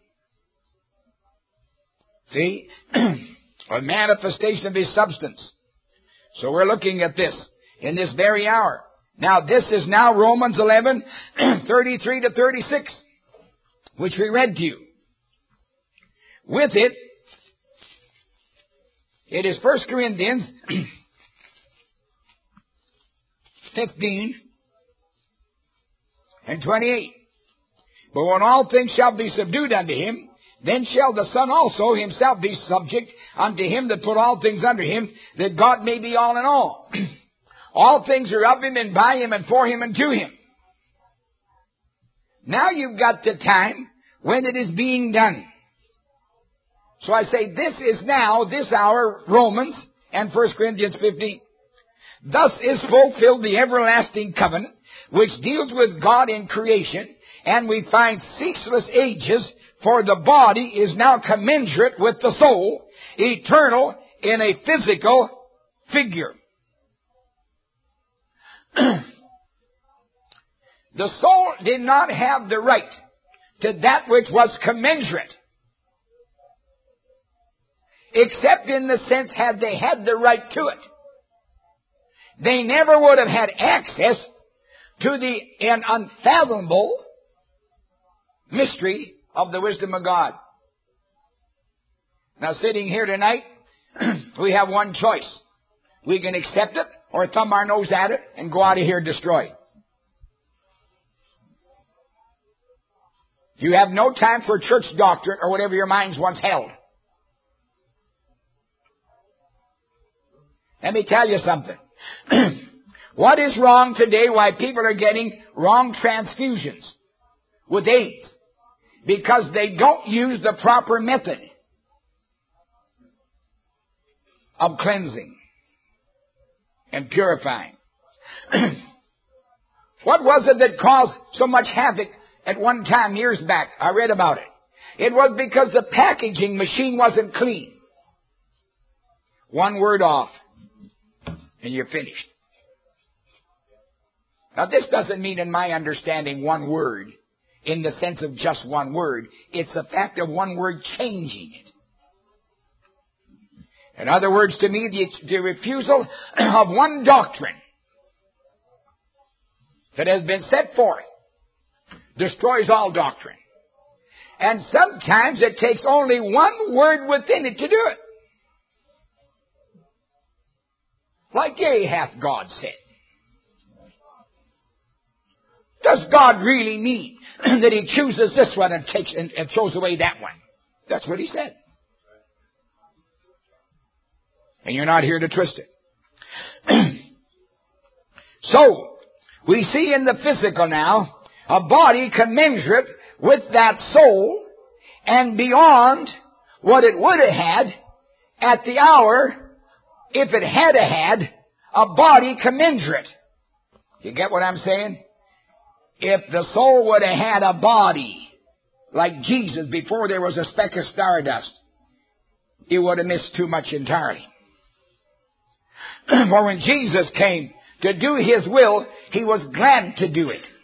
See? A manifestation of His substance. So we're looking at this in this very hour. Now this is now Romans 11, 33 to 36, which we read to you. With it, it is 1 Corinthians 15 and 28. But when all things shall be subdued unto Him, then shall the Son also Himself be subject unto Him that put all things under Him, that God may be all in all. All things are of Him and by Him and for Him and to Him. Now you've got the time when it is being done. So I say this is now, this hour, Romans and 1 Corinthians 15. Thus is fulfilled the everlasting covenant, which deals with God in creation, and we find ceaseless ages, for the body is now commensurate with the soul, eternal in a physical figure. The soul did not have the right to that which was commensurate, except in the sense had they had the right to it. They never would have had access to the unfathomable mystery of the wisdom of God. Now, sitting here tonight, we have one choice. We can accept it or thumb our nose at it and go out of here destroyed. You have no time for church doctrine or whatever your minds once held. Let me tell you something. What is wrong today? Why people are getting wrong transfusions with AIDS? Because they don't use the proper method of cleansing and purifying. What was it that caused so much havoc at one time years back? I read about it. It was because the packaging machine wasn't clean. One word off, and you're finished. Now, this doesn't mean, in my understanding, one word in the sense of just one word. It's the fact of one word changing it. In other words, to me, the refusal of one doctrine that has been set forth destroys all doctrine. And sometimes it takes only one word within it to do it. Like, yea, hath God said. Does God really mean that He chooses this one and takes and throws away that one? That's what He said. And you're not here to twist it. So, we see in the physical now a body commensurate with that soul and beyond what it would have had at the hour if it had had a body commensurate. You get what I'm saying? If the soul would have had a body like Jesus before there was a speck of stardust, it would have missed too much entirely. For when Jesus came to do His will, He was glad to do it.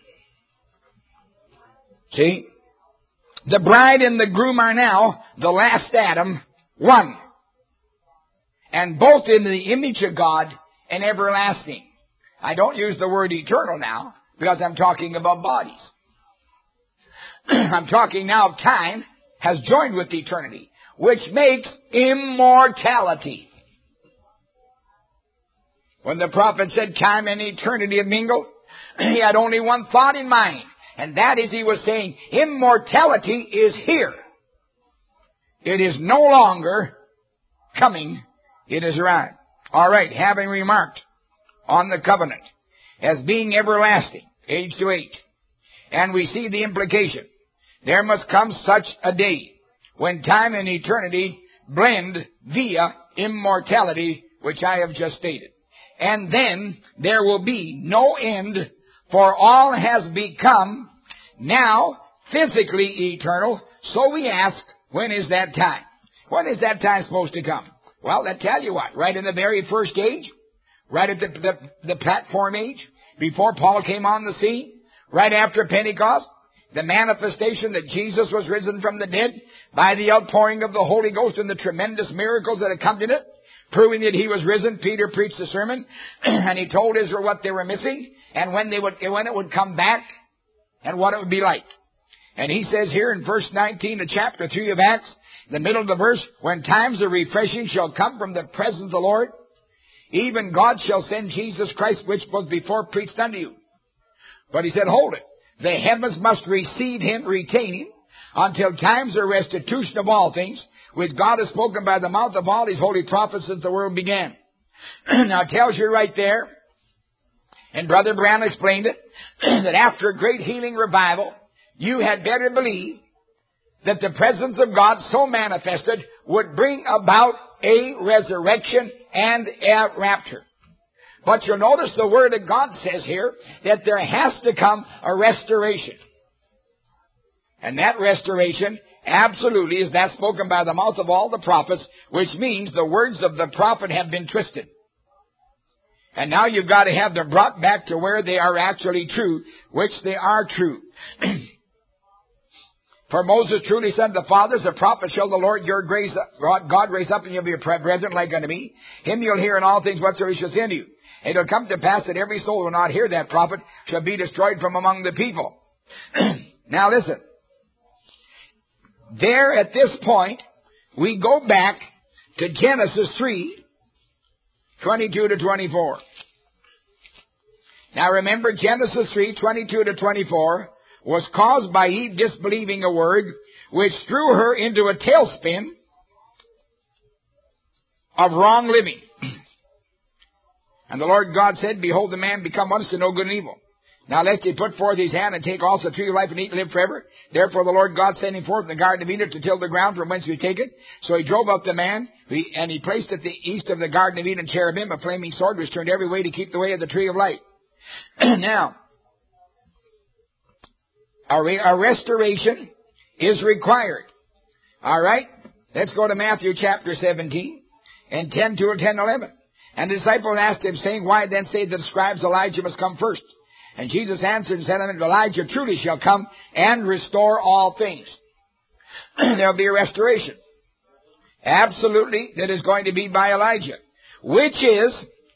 See? The bride and the groom are now, the last Adam, one. And both in the image of God and everlasting. I don't use the word eternal now, because I'm talking about bodies. I'm talking now of time has joined with eternity, which makes immortality. When the prophet said time and eternity have mingled, he had only one thought in mind, and that is he was saying immortality is here. It is no longer coming, it is arrived. All right, having remarked on the covenant as being everlasting, age to age, and we see the implication. There must come such a day when time and eternity blend via immortality, which I have just stated. And then there will be no end, for all has become now physically eternal. So we ask, when is that time? When is that time supposed to come? Well, I tell you what, right in the very first age, right at the platform age, before Paul came on the scene, right after Pentecost, the manifestation that Jesus was risen from the dead by the outpouring of the Holy Ghost and the tremendous miracles that accompanied it, proving that He was risen. Peter preached a sermon, and he told Israel what they were missing, and when it would come back, and what it would be like. And he says here in verse 19 of chapter 3 of Acts, the middle of the verse, when times of refreshing shall come from the presence of the Lord, even God shall send Jesus Christ, which was before preached unto you. But he said, hold it. The heavens must receive Him, retain Him, until times of restitution of all things, which God has spoken by the mouth of all His holy prophets since the world began. Now it tells you right there, and Brother Brown explained it, that after a great healing revival, you had better believe that the presence of God so manifested would bring about a resurrection and a rapture. But you'll notice the Word of God says here that there has to come a restoration. And that restoration absolutely is that spoken by the mouth of all the prophets, which means the words of the prophet have been twisted. And now you've got to have them brought back to where they are actually true, which they are true. For Moses truly said to the fathers, the prophet shall the Lord your grace, God raise up, and you'll be a brethren like unto me. Him you'll hear in all things whatsoever He shall say unto you. And it'll come to pass that every soul who will not hear that prophet shall be destroyed from among the people. Now listen. There at this point, we go back to Genesis 3, 22 to 24. Now remember, Genesis 3, 22 to 24 was caused by Eve disbelieving a word which threw her into a tailspin of wrong living. And the Lord God said, Behold, the man become once to know good and evil. Now lest he put forth his hand and take also the tree of life and eat and live forever. Therefore the Lord God sent him forth in the garden of Eden to till the ground from whence he was taken. So he drove out the man, and he placed at the east of the garden of Eden cherubim, a flaming sword which turned every way to keep the way of the tree of life. Now, a restoration is required. All right? Let's go to Matthew chapter 17 and 10 to 10:11. And the disciples asked him, saying, Why then say the scribes Elijah must come first? And Jesus answered and said unto them, Elijah truly shall come and restore all things. There'll be a restoration. Absolutely, that is going to be by Elijah. Which is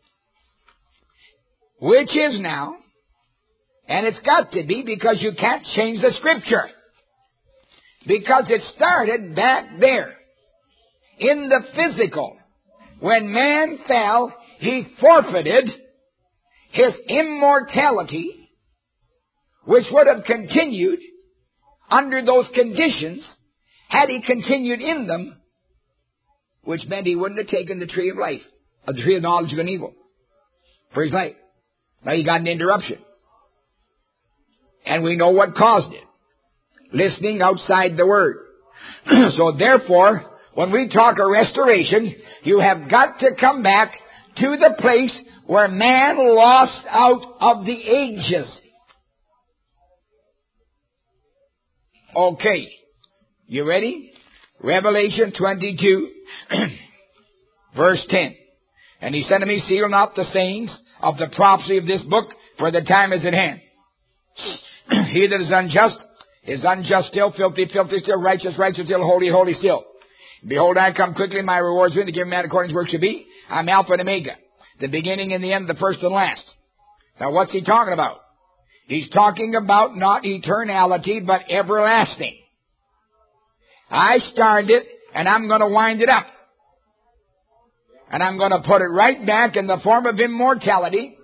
now, and it's got to be because you can't change the Scripture. Because it started back there, in the physical. When man fell, he forfeited his immortality, which would have continued under those conditions had he continued in them, which meant he wouldn't have taken the tree of life, the tree of knowledge of good and evil, for his life. Now he got an interruption. And we know what caused it. Listening outside the Word. So therefore, when we talk of restoration, you have got to come back to the place where man lost out of the ages. Okay. You ready? Revelation 22, verse 10. And he said to me, Seal not the sayings of the prophecy of this book, for the time is at hand. He that is unjust still, filthy still, righteous still, holy still. Behold, I come quickly, my rewards with to give man according to his work should be. I'm Alpha and Omega, the beginning and the end, the first and last. Now what's he talking about? He's talking about not eternality, but everlasting. I started it, and I'm going to wind it up. And I'm going to put it right back in the form of immortality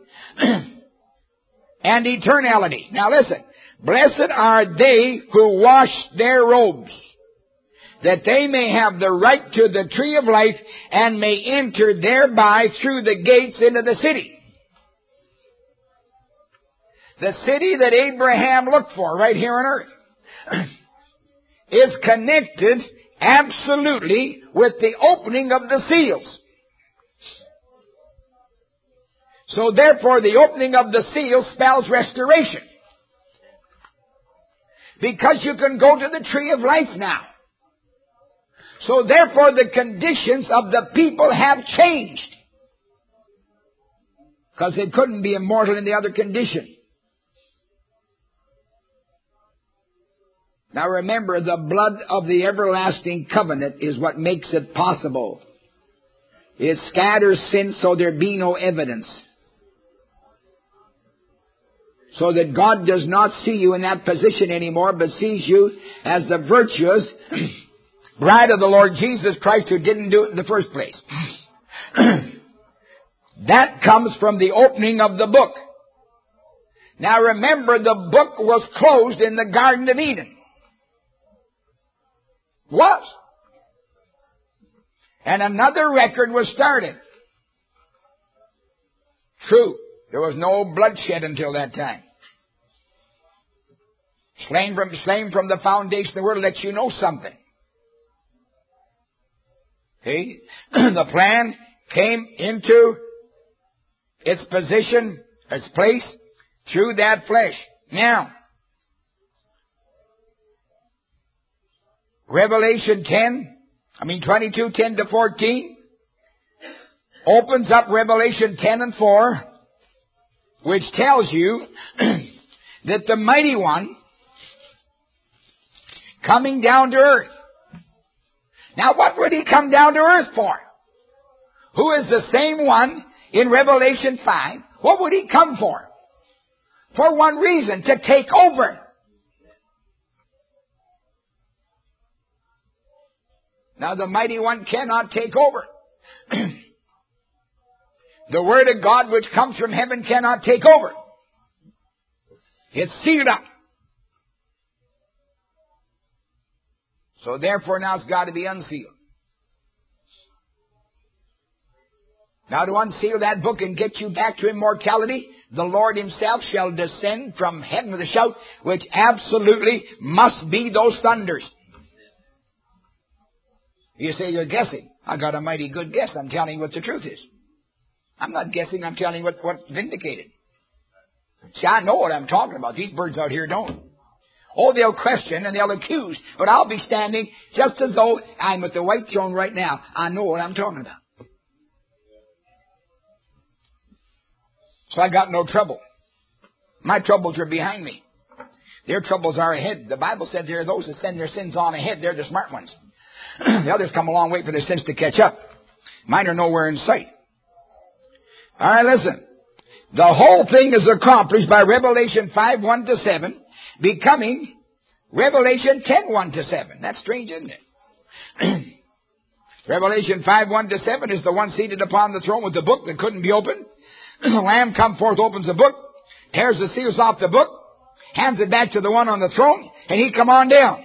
and eternality. Now listen, blessed are they who wash their robes, that they may have the right to the tree of life and may enter thereby through the gates into the city. The city that Abraham looked for right here on earth is connected absolutely with the opening of the seals. So therefore the opening of the seals spells restoration. Because you can go to the tree of life now. So therefore the conditions of the people have changed. Because they couldn't be immortal in the other condition. Now remember, the blood of the everlasting covenant is what makes it possible. It scatters sin so there be no evidence. So that God does not see you in that position anymore, but sees you as the virtuous bride of the Lord Jesus Christ who didn't do it in the first place. That comes from the opening of the book. Now remember, the book was closed in the Garden of Eden. Was. And another record was started. True, there was no bloodshed until that time. Slain from the foundation of the world lets you know something. See? The plan came into its position, its place, through that flesh. Now, Revelation 22, 10 to 14, opens up Revelation 10 and 4, which tells you that the mighty one coming down to earth. Now what would he come down to earth for? Who is the same one in Revelation 5? What would he come for? For one reason, to take over. Now the mighty one cannot take over. The word of God which comes from heaven cannot take over. It's sealed up. So therefore now it's got to be unsealed. Now to unseal that book and get you back to immortality, the Lord himself shall descend from heaven with a shout, which absolutely must be those thunders. You say you're guessing. I got a mighty good guess. I'm telling you what the truth is. I'm not guessing. I'm telling you what's vindicated. See, I know what I'm talking about. These birds out here don't. Oh, they'll question and they'll accuse, but I'll be standing just as though I'm at the white throne right now. I know what I'm talking about. So I got no trouble. My troubles are behind me. Their troubles are ahead. The Bible said there are those that send their sins on ahead. They're the smart ones. The others come along, wait for their sins to catch up. Mine are nowhere in sight. All right, listen. The whole thing is accomplished by Revelation 5:1-7, becoming Revelation 10:1-7. That's strange, isn't it? Revelation 5:1-7 is the one seated upon the throne with the book that couldn't be opened. The Lamb come forth, opens the book, tears the seals off the book, hands it back to the one on the throne, and he come on down.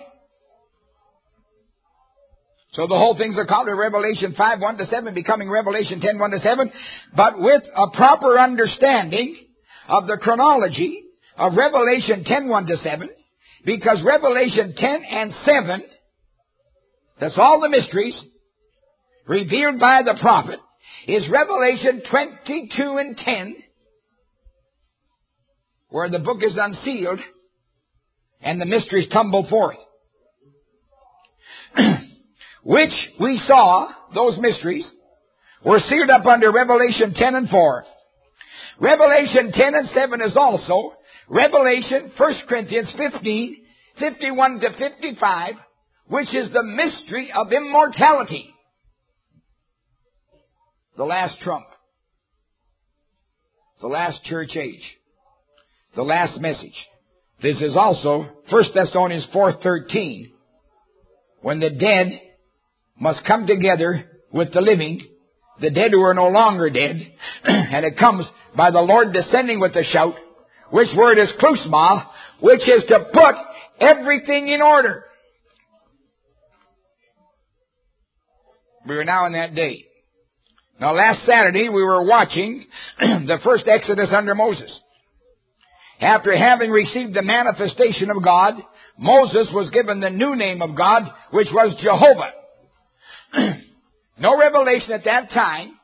So the whole thing's accomplished, Revelation 5:1-7, becoming Revelation 10:1-7, but with a proper understanding of the chronology of Revelation 10:1-7, because Revelation 10 and 7, that's all the mysteries revealed by the prophet, is Revelation 22 and 10, where the book is unsealed and the mysteries tumble forth. Which we saw, those mysteries, were sealed up under Revelation 10 and 4. Revelation 10 and 7 is also Revelation 1 Corinthians 15, 51-55, which is the mystery of immortality. The last trump. The last church age. The last message. This is also 1 Thessalonians 4:13, when the dead must come together with the living, the dead who are no longer dead, and it comes by the Lord descending with a shout, which word is klusma, which is to put everything in order. We are now in that day. Now last Saturday we were watching the first Exodus under Moses. After having received the manifestation of God, Moses was given the new name of God, which was Jehovah. No revelation at that time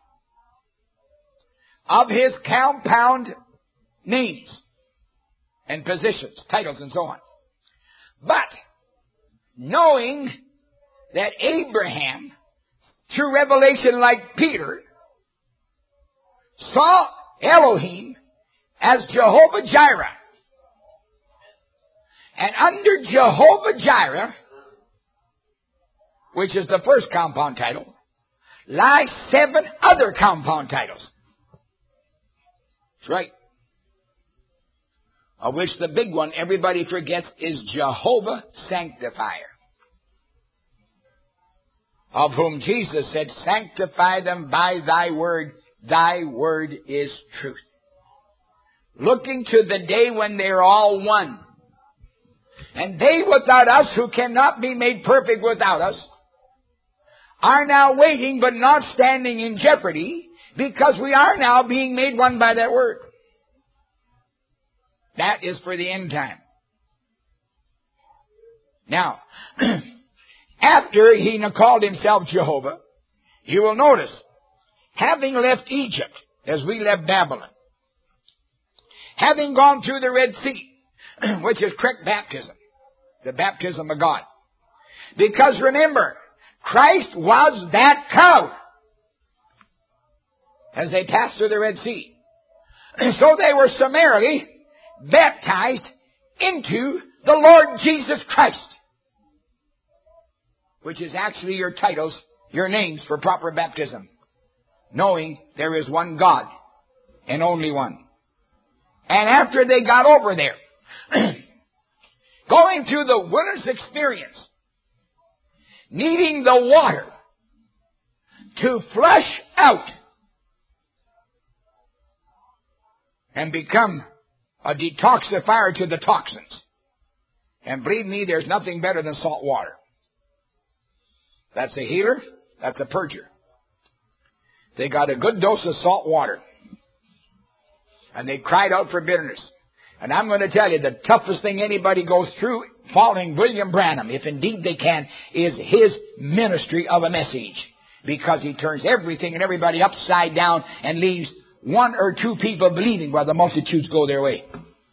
of his compound names and positions, titles and so on. But knowing that Abraham, through revelation like Peter, saw Elohim as Jehovah Jireh. And under Jehovah Jireh, which is the first compound title, lie 7 other compound titles. That's right. Of which the big one everybody forgets is Jehovah Sanctifier. Of whom Jesus said, sanctify them by thy word is truth. Looking to the day when they're all one. And they without us, who cannot be made perfect without us, are now waiting but not standing in jeopardy, because we are now being made one by that word. That is for the end time. Now, after he called himself Jehovah, you will notice, having left Egypt, as we left Babylon, having gone through the Red Sea, which is correct baptism, the baptism of God. Because remember, Christ was that cloud as they passed through the Red Sea. So they were summarily baptized into the Lord Jesus Christ, which is actually your titles, your names for proper baptism, knowing there is one God and only one. And after they got over there, going through the wilderness experience, needing the water to flush out and become a detoxifier to the toxins. And believe me, there's nothing better than salt water. That's a healer. That's a purger. They got a good dose of salt water. And they cried out for bitterness. And I'm going to tell you, the toughest thing anybody goes through following William Branham, if indeed they can, is his ministry of a message. Because he turns everything and everybody upside down and leaves one or two people believing while the multitudes go their way.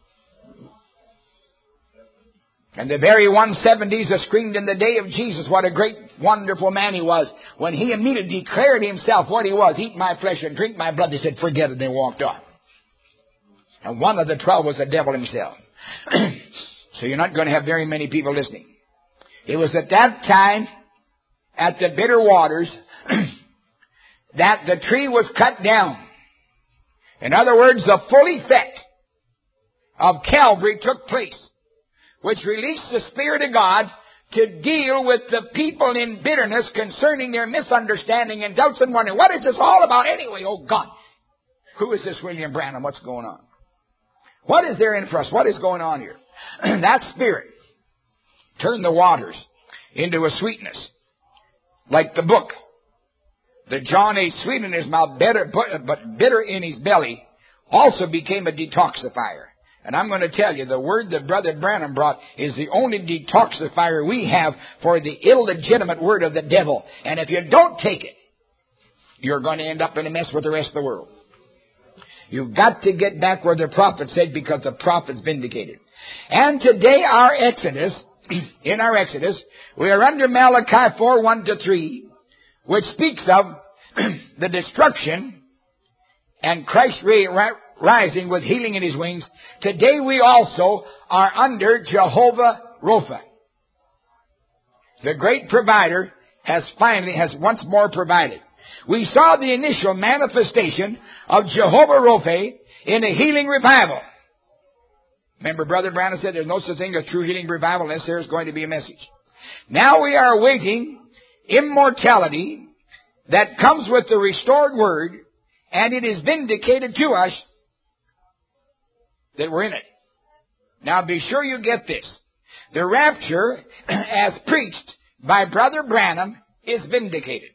And the very 170s that screamed in the day of Jesus what a great, wonderful man he was, when he immediately declared himself what he was, eat my flesh and drink my blood, they said, forget it, they walked on. And one of the 12 was the devil himself. So you're not going to have very many people listening. It was at that time, at the bitter waters, that the tree was cut down. In other words, the full effect of Calvary took place, which released the Spirit of God to deal with the people in bitterness concerning their misunderstanding and doubts and wondering, what is this all about anyway? Oh God, who is this William Branham? What's going on? What is there in for us? What is going on here? That Spirit turned the waters into a sweetness, like the book. The John ate sweet in his mouth, but bitter in his belly, also became a detoxifier. And I'm going to tell you, the word that Brother Branham brought is the only detoxifier we have for the illegitimate word of the devil. And if you don't take it, you're going to end up in a mess with the rest of the world. You've got to get back where the prophet said, because the prophet's vindicated. And today our Exodus, in our Exodus, we are under Malachi 4:1-3, which speaks of the destruction and Christ rising with healing in his wings. Today we also are under Jehovah Rapha. The great provider has once more provided. We saw the initial manifestation of Jehovah Rapha in a healing revival. Remember, Brother Branham said there's no such thing as true healing revival unless there's going to be a message. Now we are awaiting immortality that comes with the restored word, and it is vindicated to us that we're in it. Now be sure you get this. The rapture, as preached by Brother Branham, is vindicated.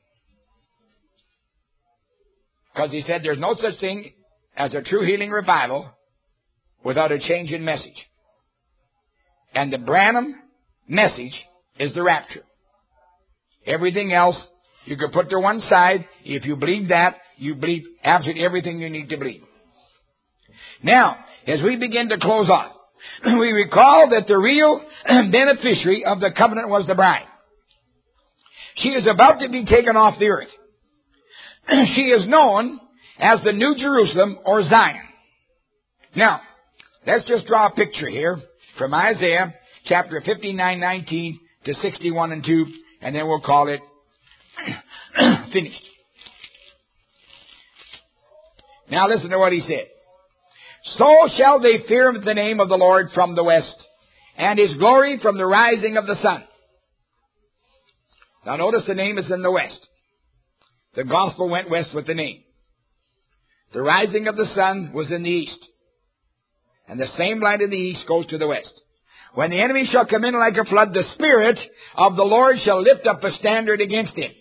Because he said there's no such thing as a true healing revival without a change in message. And the Branham message is the rapture. Everything else you could put to one side. If you believe that, you believe absolutely everything you need to believe. Now, as we begin to close off, we recall that the real beneficiary of the covenant was the bride. She is about to be taken off the earth. She is known as the New Jerusalem or Zion. Now, let's just draw a picture here from Isaiah chapter 59:19 to 61:2, and then we'll call it finished. Now listen to what he said. So shall they fear the name of the Lord from the west, and his glory from the rising of the sun. Now notice the name is in the west. The gospel went west with the name. The rising of the sun was in the east. And the same light in the east goes to the west. When the enemy shall come in like a flood, the Spirit of the Lord shall lift up a standard against him.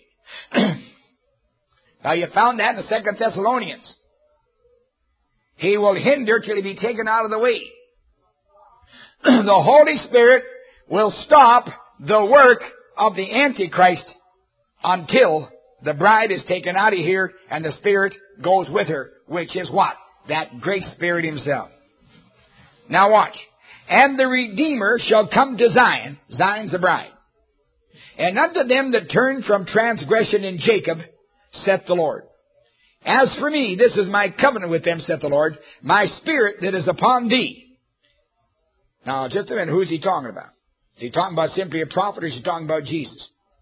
Now you found that in the 2 Thessalonians. He will hinder till he be taken out of the way. The Holy Spirit will stop the work of the Antichrist until the bride is taken out of here and the Spirit goes with her, which is what? That great Spirit himself. Now watch. And the Redeemer shall come to Zion. Zion's the bride. And unto them that turn from transgression in Jacob, saith the Lord. As for me, this is my covenant with them, saith the Lord, my Spirit that is upon thee. Now, just a minute, who's he talking about? Is he talking about simply a prophet, or is he talking about Jesus?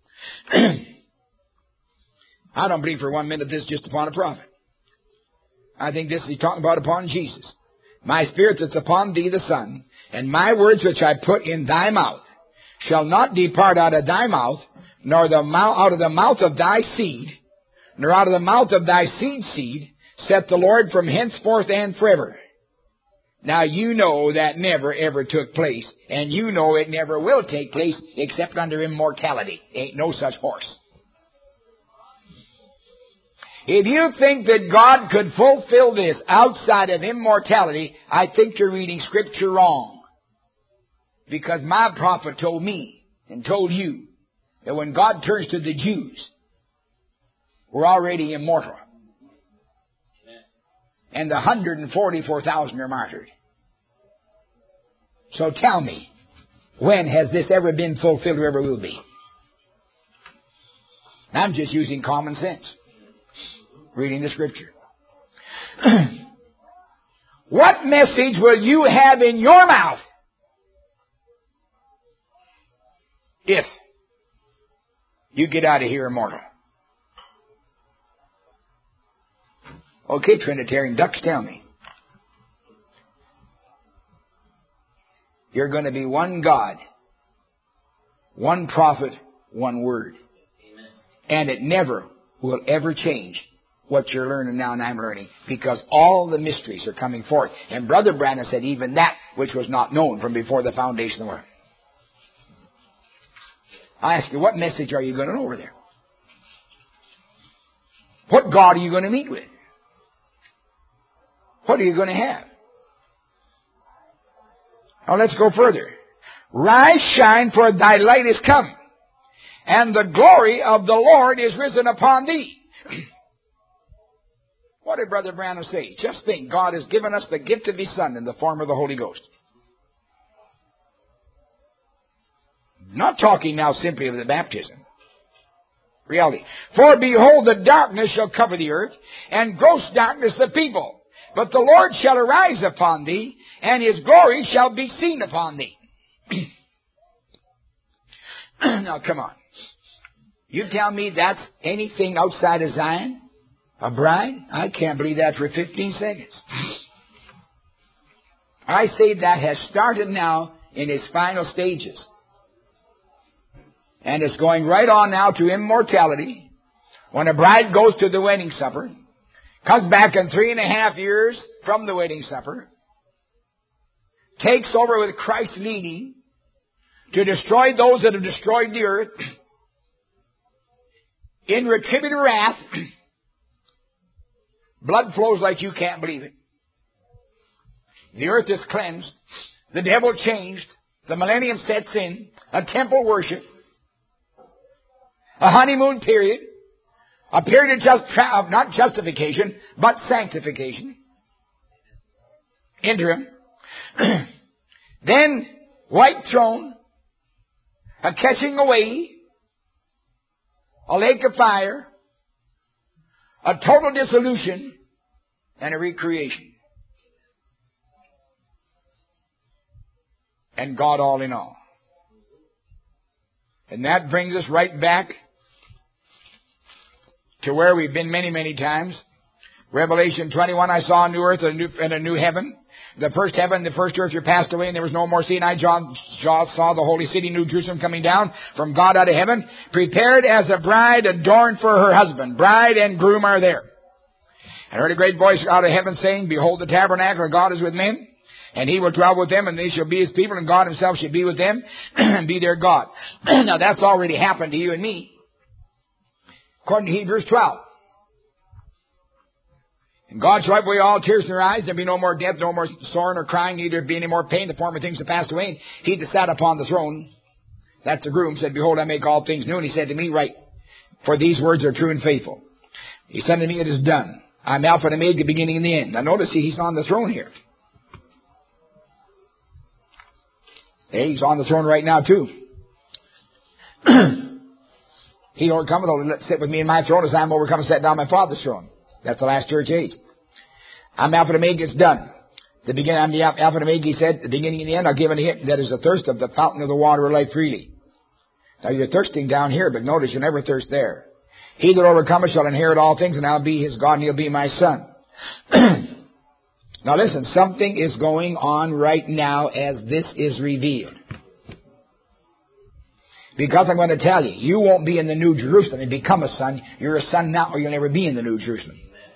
I don't believe for 1 minute this is just upon a prophet. I think this is talking about upon Jesus. My Spirit that's upon thee, the Son, and my words which I put in thy mouth shall not depart out of thy mouth, nor out of the mouth of thy seed, nor out of the mouth of thy seed's seed, saith the Lord, from henceforth and forever. Now you know that never ever took place, and you know it never will take place except under immortality. Ain't no such horse. If you think that God could fulfill this outside of immortality, I think you're reading Scripture wrong. Because my prophet told me and told you that when God turns to the Jews, we're already immortal. And the 144,000 are martyred. So tell me, when has this ever been fulfilled or ever will be? I'm just using common sense. Reading the Scripture. What message will you have in your mouth if you get out of here immortal? Okay, Trinitarian ducks, tell me. You're going to be one God, one prophet, one word. Amen. And it never will ever change what you're learning now and I'm learning, because all the mysteries are coming forth. And Brother Branham said even that which was not known from before the foundation of the world. I ask you, what message are you going to know over there? What God are you going to meet with? What are you going to have? Now let's go further. Rise, shine, for thy light is come, and the glory of the Lord is risen upon thee. What did Brother Branham say? Just think, God has given us the gift of His Son in the form of the Holy Ghost. Not talking now simply of the baptism. Reality. For behold, the darkness shall cover the earth, and gross darkness the people. But the Lord shall arise upon thee, and His glory shall be seen upon thee. Now come on. You tell me that's anything outside of Zion? A bride? I can't believe that for 15 seconds. I say that has started now in its final stages. And it's going right on now to immortality. When a bride goes to the wedding supper, comes back in 3.5 years from the wedding supper, takes over with Christ leading to destroy those that have destroyed the earth, in retributive wrath. Blood flows like you can't believe it. The earth is cleansed. The devil changed. The millennium sets in. A temple worship. A honeymoon period. A period of not justification, but sanctification. Interim. Then, white throne. A catching away. A lake of fire. A total dissolution, and a recreation. And God all in all. And that brings us right back to where we've been many, many times. Revelation 21, I saw a new earth and a new heaven. The first heaven, the first earth were passed away, and there was no more sea. And I, John, saw the holy city, New Jerusalem, coming down from God out of heaven, prepared as a bride adorned for her husband. Bride and groom are there. I heard a great voice out of heaven saying, behold, the tabernacle of God is with men, and He will dwell with them, and they shall be His people, and God Himself shall be with them, and be their God. Now that's already happened to you and me, according to Hebrews 12. And God shall wipe away all tears from their eyes. There be no more death, no more sorrow nor crying, neither be any more pain. The former things have passed away. And He that sat upon the throne, that's the groom, said, behold, I make all things new. And He said to me, write, for these words are true and faithful. He said to me, it is done. I'm Alpha and Omega, the beginning and the end. Now notice He's on the throne here. Hey, He's on the throne right now too. He overcometh, will sit with me in my throne as I am overcome and sat down on my Father's throne. That's the last church age. I'm Alpha and Omega, it's done. The beginning, I'm the Alpha and Omega, He said, the beginning and the end, I'll give unto him that is the thirst of the fountain of the water of life freely. Now you're thirsting down here, but notice you'll never thirst there. He that overcometh shall inherit all things, and I'll be his God, and he'll be my son. Now listen, something is going on right now as this is revealed. Because I'm going to tell you, you won't be in the New Jerusalem and become a son. You're a son now, or you'll never be in the New Jerusalem.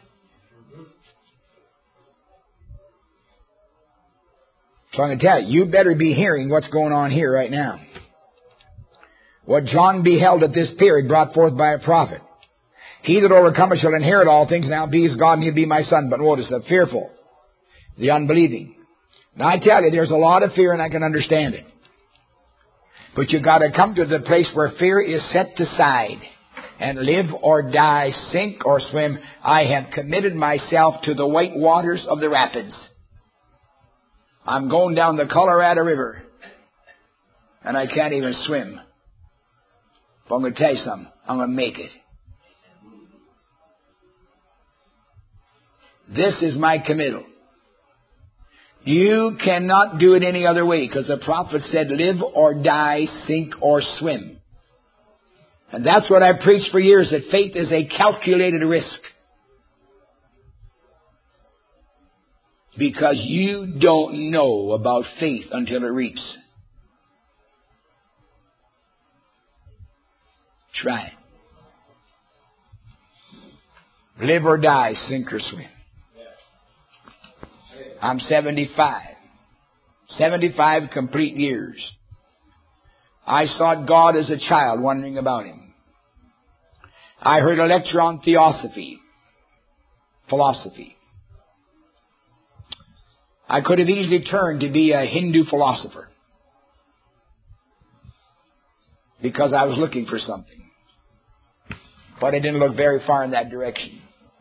So I'm going to tell you, you better be hearing what's going on here right now. What John beheld at this period brought forth by a prophet. He that overcometh shall inherit all things. Now be as God, and he'll be my son. But notice, the fearful, the unbelieving. Now I tell you, there's a lot of fear, and I can understand it. But you've got to come to the place where fear is set aside. And live or die, sink or swim, I have committed myself to the white waters of the rapids. I'm going down the Colorado River, and I can't even swim. But I'm going to tell you something. I'm going to make it. This is my committal. You cannot do it any other way, because the prophet said, live or die, sink or swim. And that's what I've preached for years, that faith is a calculated risk. Because you don't know about faith until it reaps. Try it. Live or die, sink or swim. I'm 75. 75 complete years. I sought God as a child, wondering about Him. I heard a lecture on philosophy. I could have easily turned to be a Hindu philosopher, because I was looking for something. But I didn't look very far in that direction.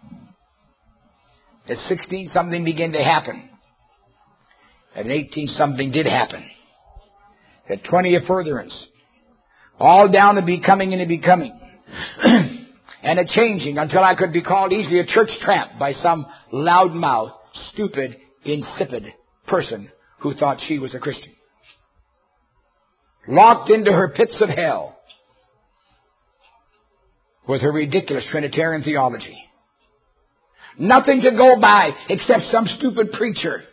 At 16, something began to happen. At 18, something did happen. At 20, a furtherance. All down to becoming and a becoming. And a changing until I could be called easily a church tramp by some loudmouth, stupid, insipid person who thought she was a Christian. Locked into her pits of hell with her ridiculous Trinitarian theology. Nothing to go by except some stupid preacher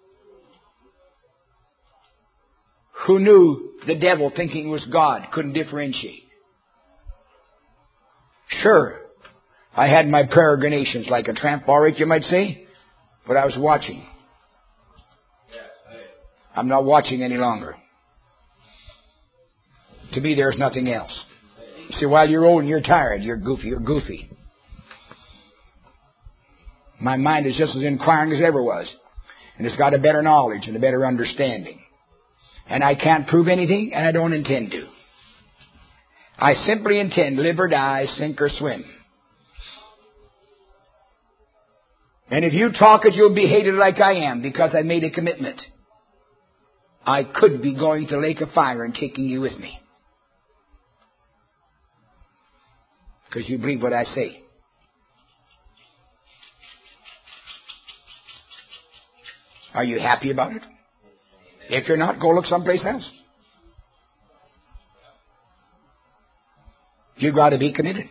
who knew the devil thinking was God, couldn't differentiate. Sure, I had my peregrinations like a tramp, all right, you might say, but I was watching. I'm not watching any longer. To me, there's nothing else. You see, while you're old and you're tired, you're goofy. My mind is just as inquiring as ever was. And it's got a better knowledge and a better understanding. And I can't prove anything, and I don't intend to. I simply intend, live or die, sink or swim. And if you talk it, you'll be hated like I am, because I made a commitment. I could be going to the lake of fire and taking you with me. Because you believe what I say. Are you happy about it? If you're not, go look someplace else. You've got to be committed.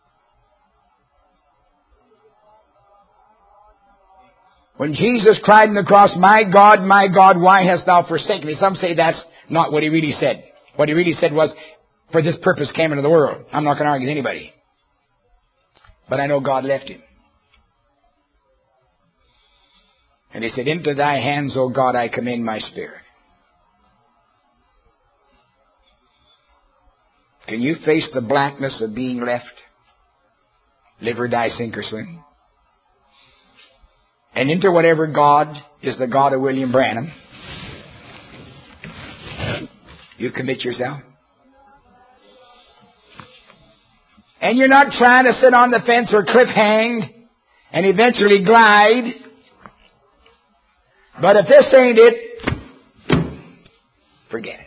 When Jesus cried on the cross, my God, why hast thou forsaken me? Some say that's not what he really said. What he really said was, for this purpose came into the world. I'm not going to argue with anybody. But I know God left him. And he said, into thy hands, O God, I commend my spirit. Can you face the blackness of being left? Live or die, sink or swim. And into whatever God is the God of William Branham, you commit yourself. And you're not trying to sit on the fence or cliff hang and eventually glide. But if this ain't it, forget it.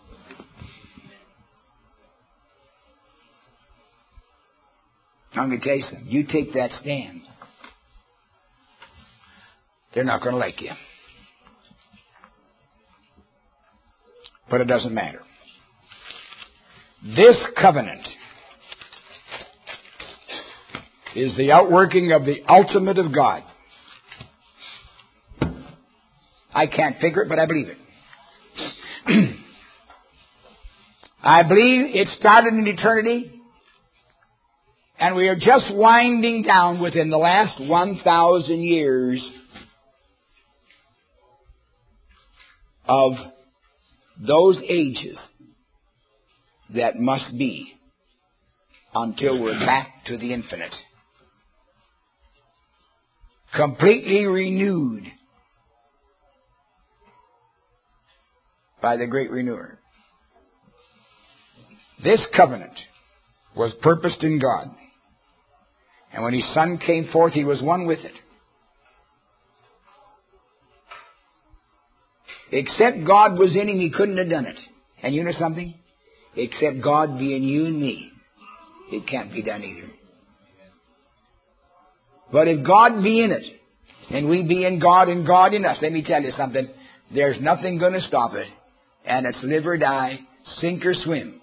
I'm going to tell you something. You take that stand, they're not going to like you. But it doesn't matter. This covenant is the outworking of the ultimate of God. I can't figure it, but I believe it. I believe it started in eternity, and we are just winding down within the last 1,000 years of those ages that must be until we're back to the infinite. Completely renewed by the great renewer. This covenant was purposed in God. And when His Son came forth, He was one with it. Except God was in Him, He couldn't have done it. And you know something? Except God be in you and me, it can't be done either. But if God be in it, and we be in God and God in us, let me tell you something. There's nothing going to stop it. And it's live or die, sink or swim.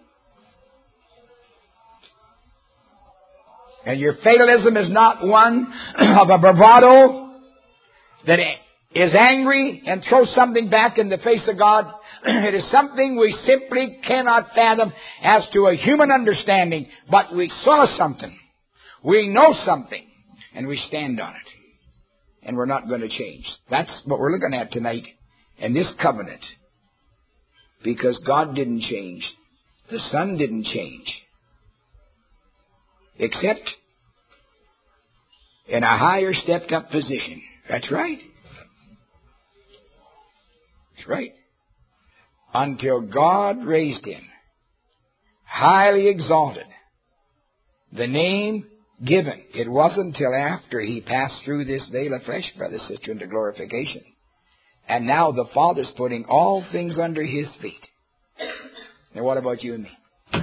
And your fatalism is not one of a bravado that is angry and throws something back in the face of God. It is something we simply cannot fathom as to a human understanding. But we saw something. We know something. And we stand on it. And we're not going to change. That's what we're looking at tonight. And this covenant. Because God didn't change. The Son didn't change. Except in a higher stepped up position. That's right. That's right. Until God raised Him, highly exalted, the name given. It wasn't until after He passed through this veil of flesh, brother, sister, into glorification. And now the Father's putting all things under His feet. Now what about you and me?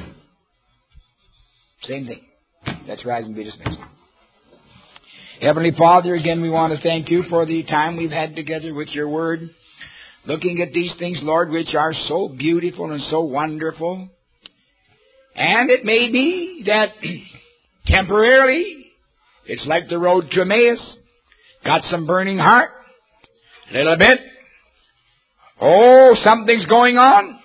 Same thing. Let's rise and be dismissed. Heavenly Father, again we want to thank You for the time we've had together with Your Word. Looking at these things, Lord, which are so beautiful and so wonderful. And it may be that temporarily, it's like the road to Emmaus. Got some burning heart. A little bit. Oh, something's going on.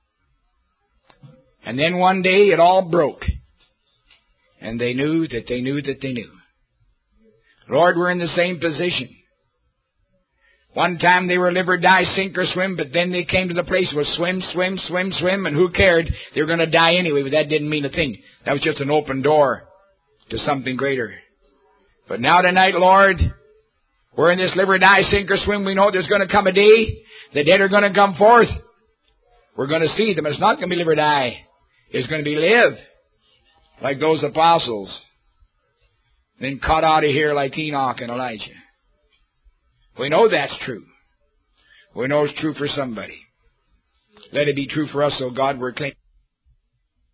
And then one day it all broke. And they knew that they knew that they knew. Lord, we're in the same position. One time they were live or die, sink or swim, but then they came to the place where swim, swim, swim, swim, and who cared? They were going to die anyway, but that didn't mean a thing. That was just an open door to something greater. But now tonight, Lord, we're in this live or die, sink or swim. We know there's going to come a day. The dead are going to come forth. We're going to see them. It's not going to be live or die. It's going to be live. Like those apostles. Then cut out of here like Enoch and Elijah. We know that's true. We know it's true for somebody. Let it be true for us, oh God, we're claiming.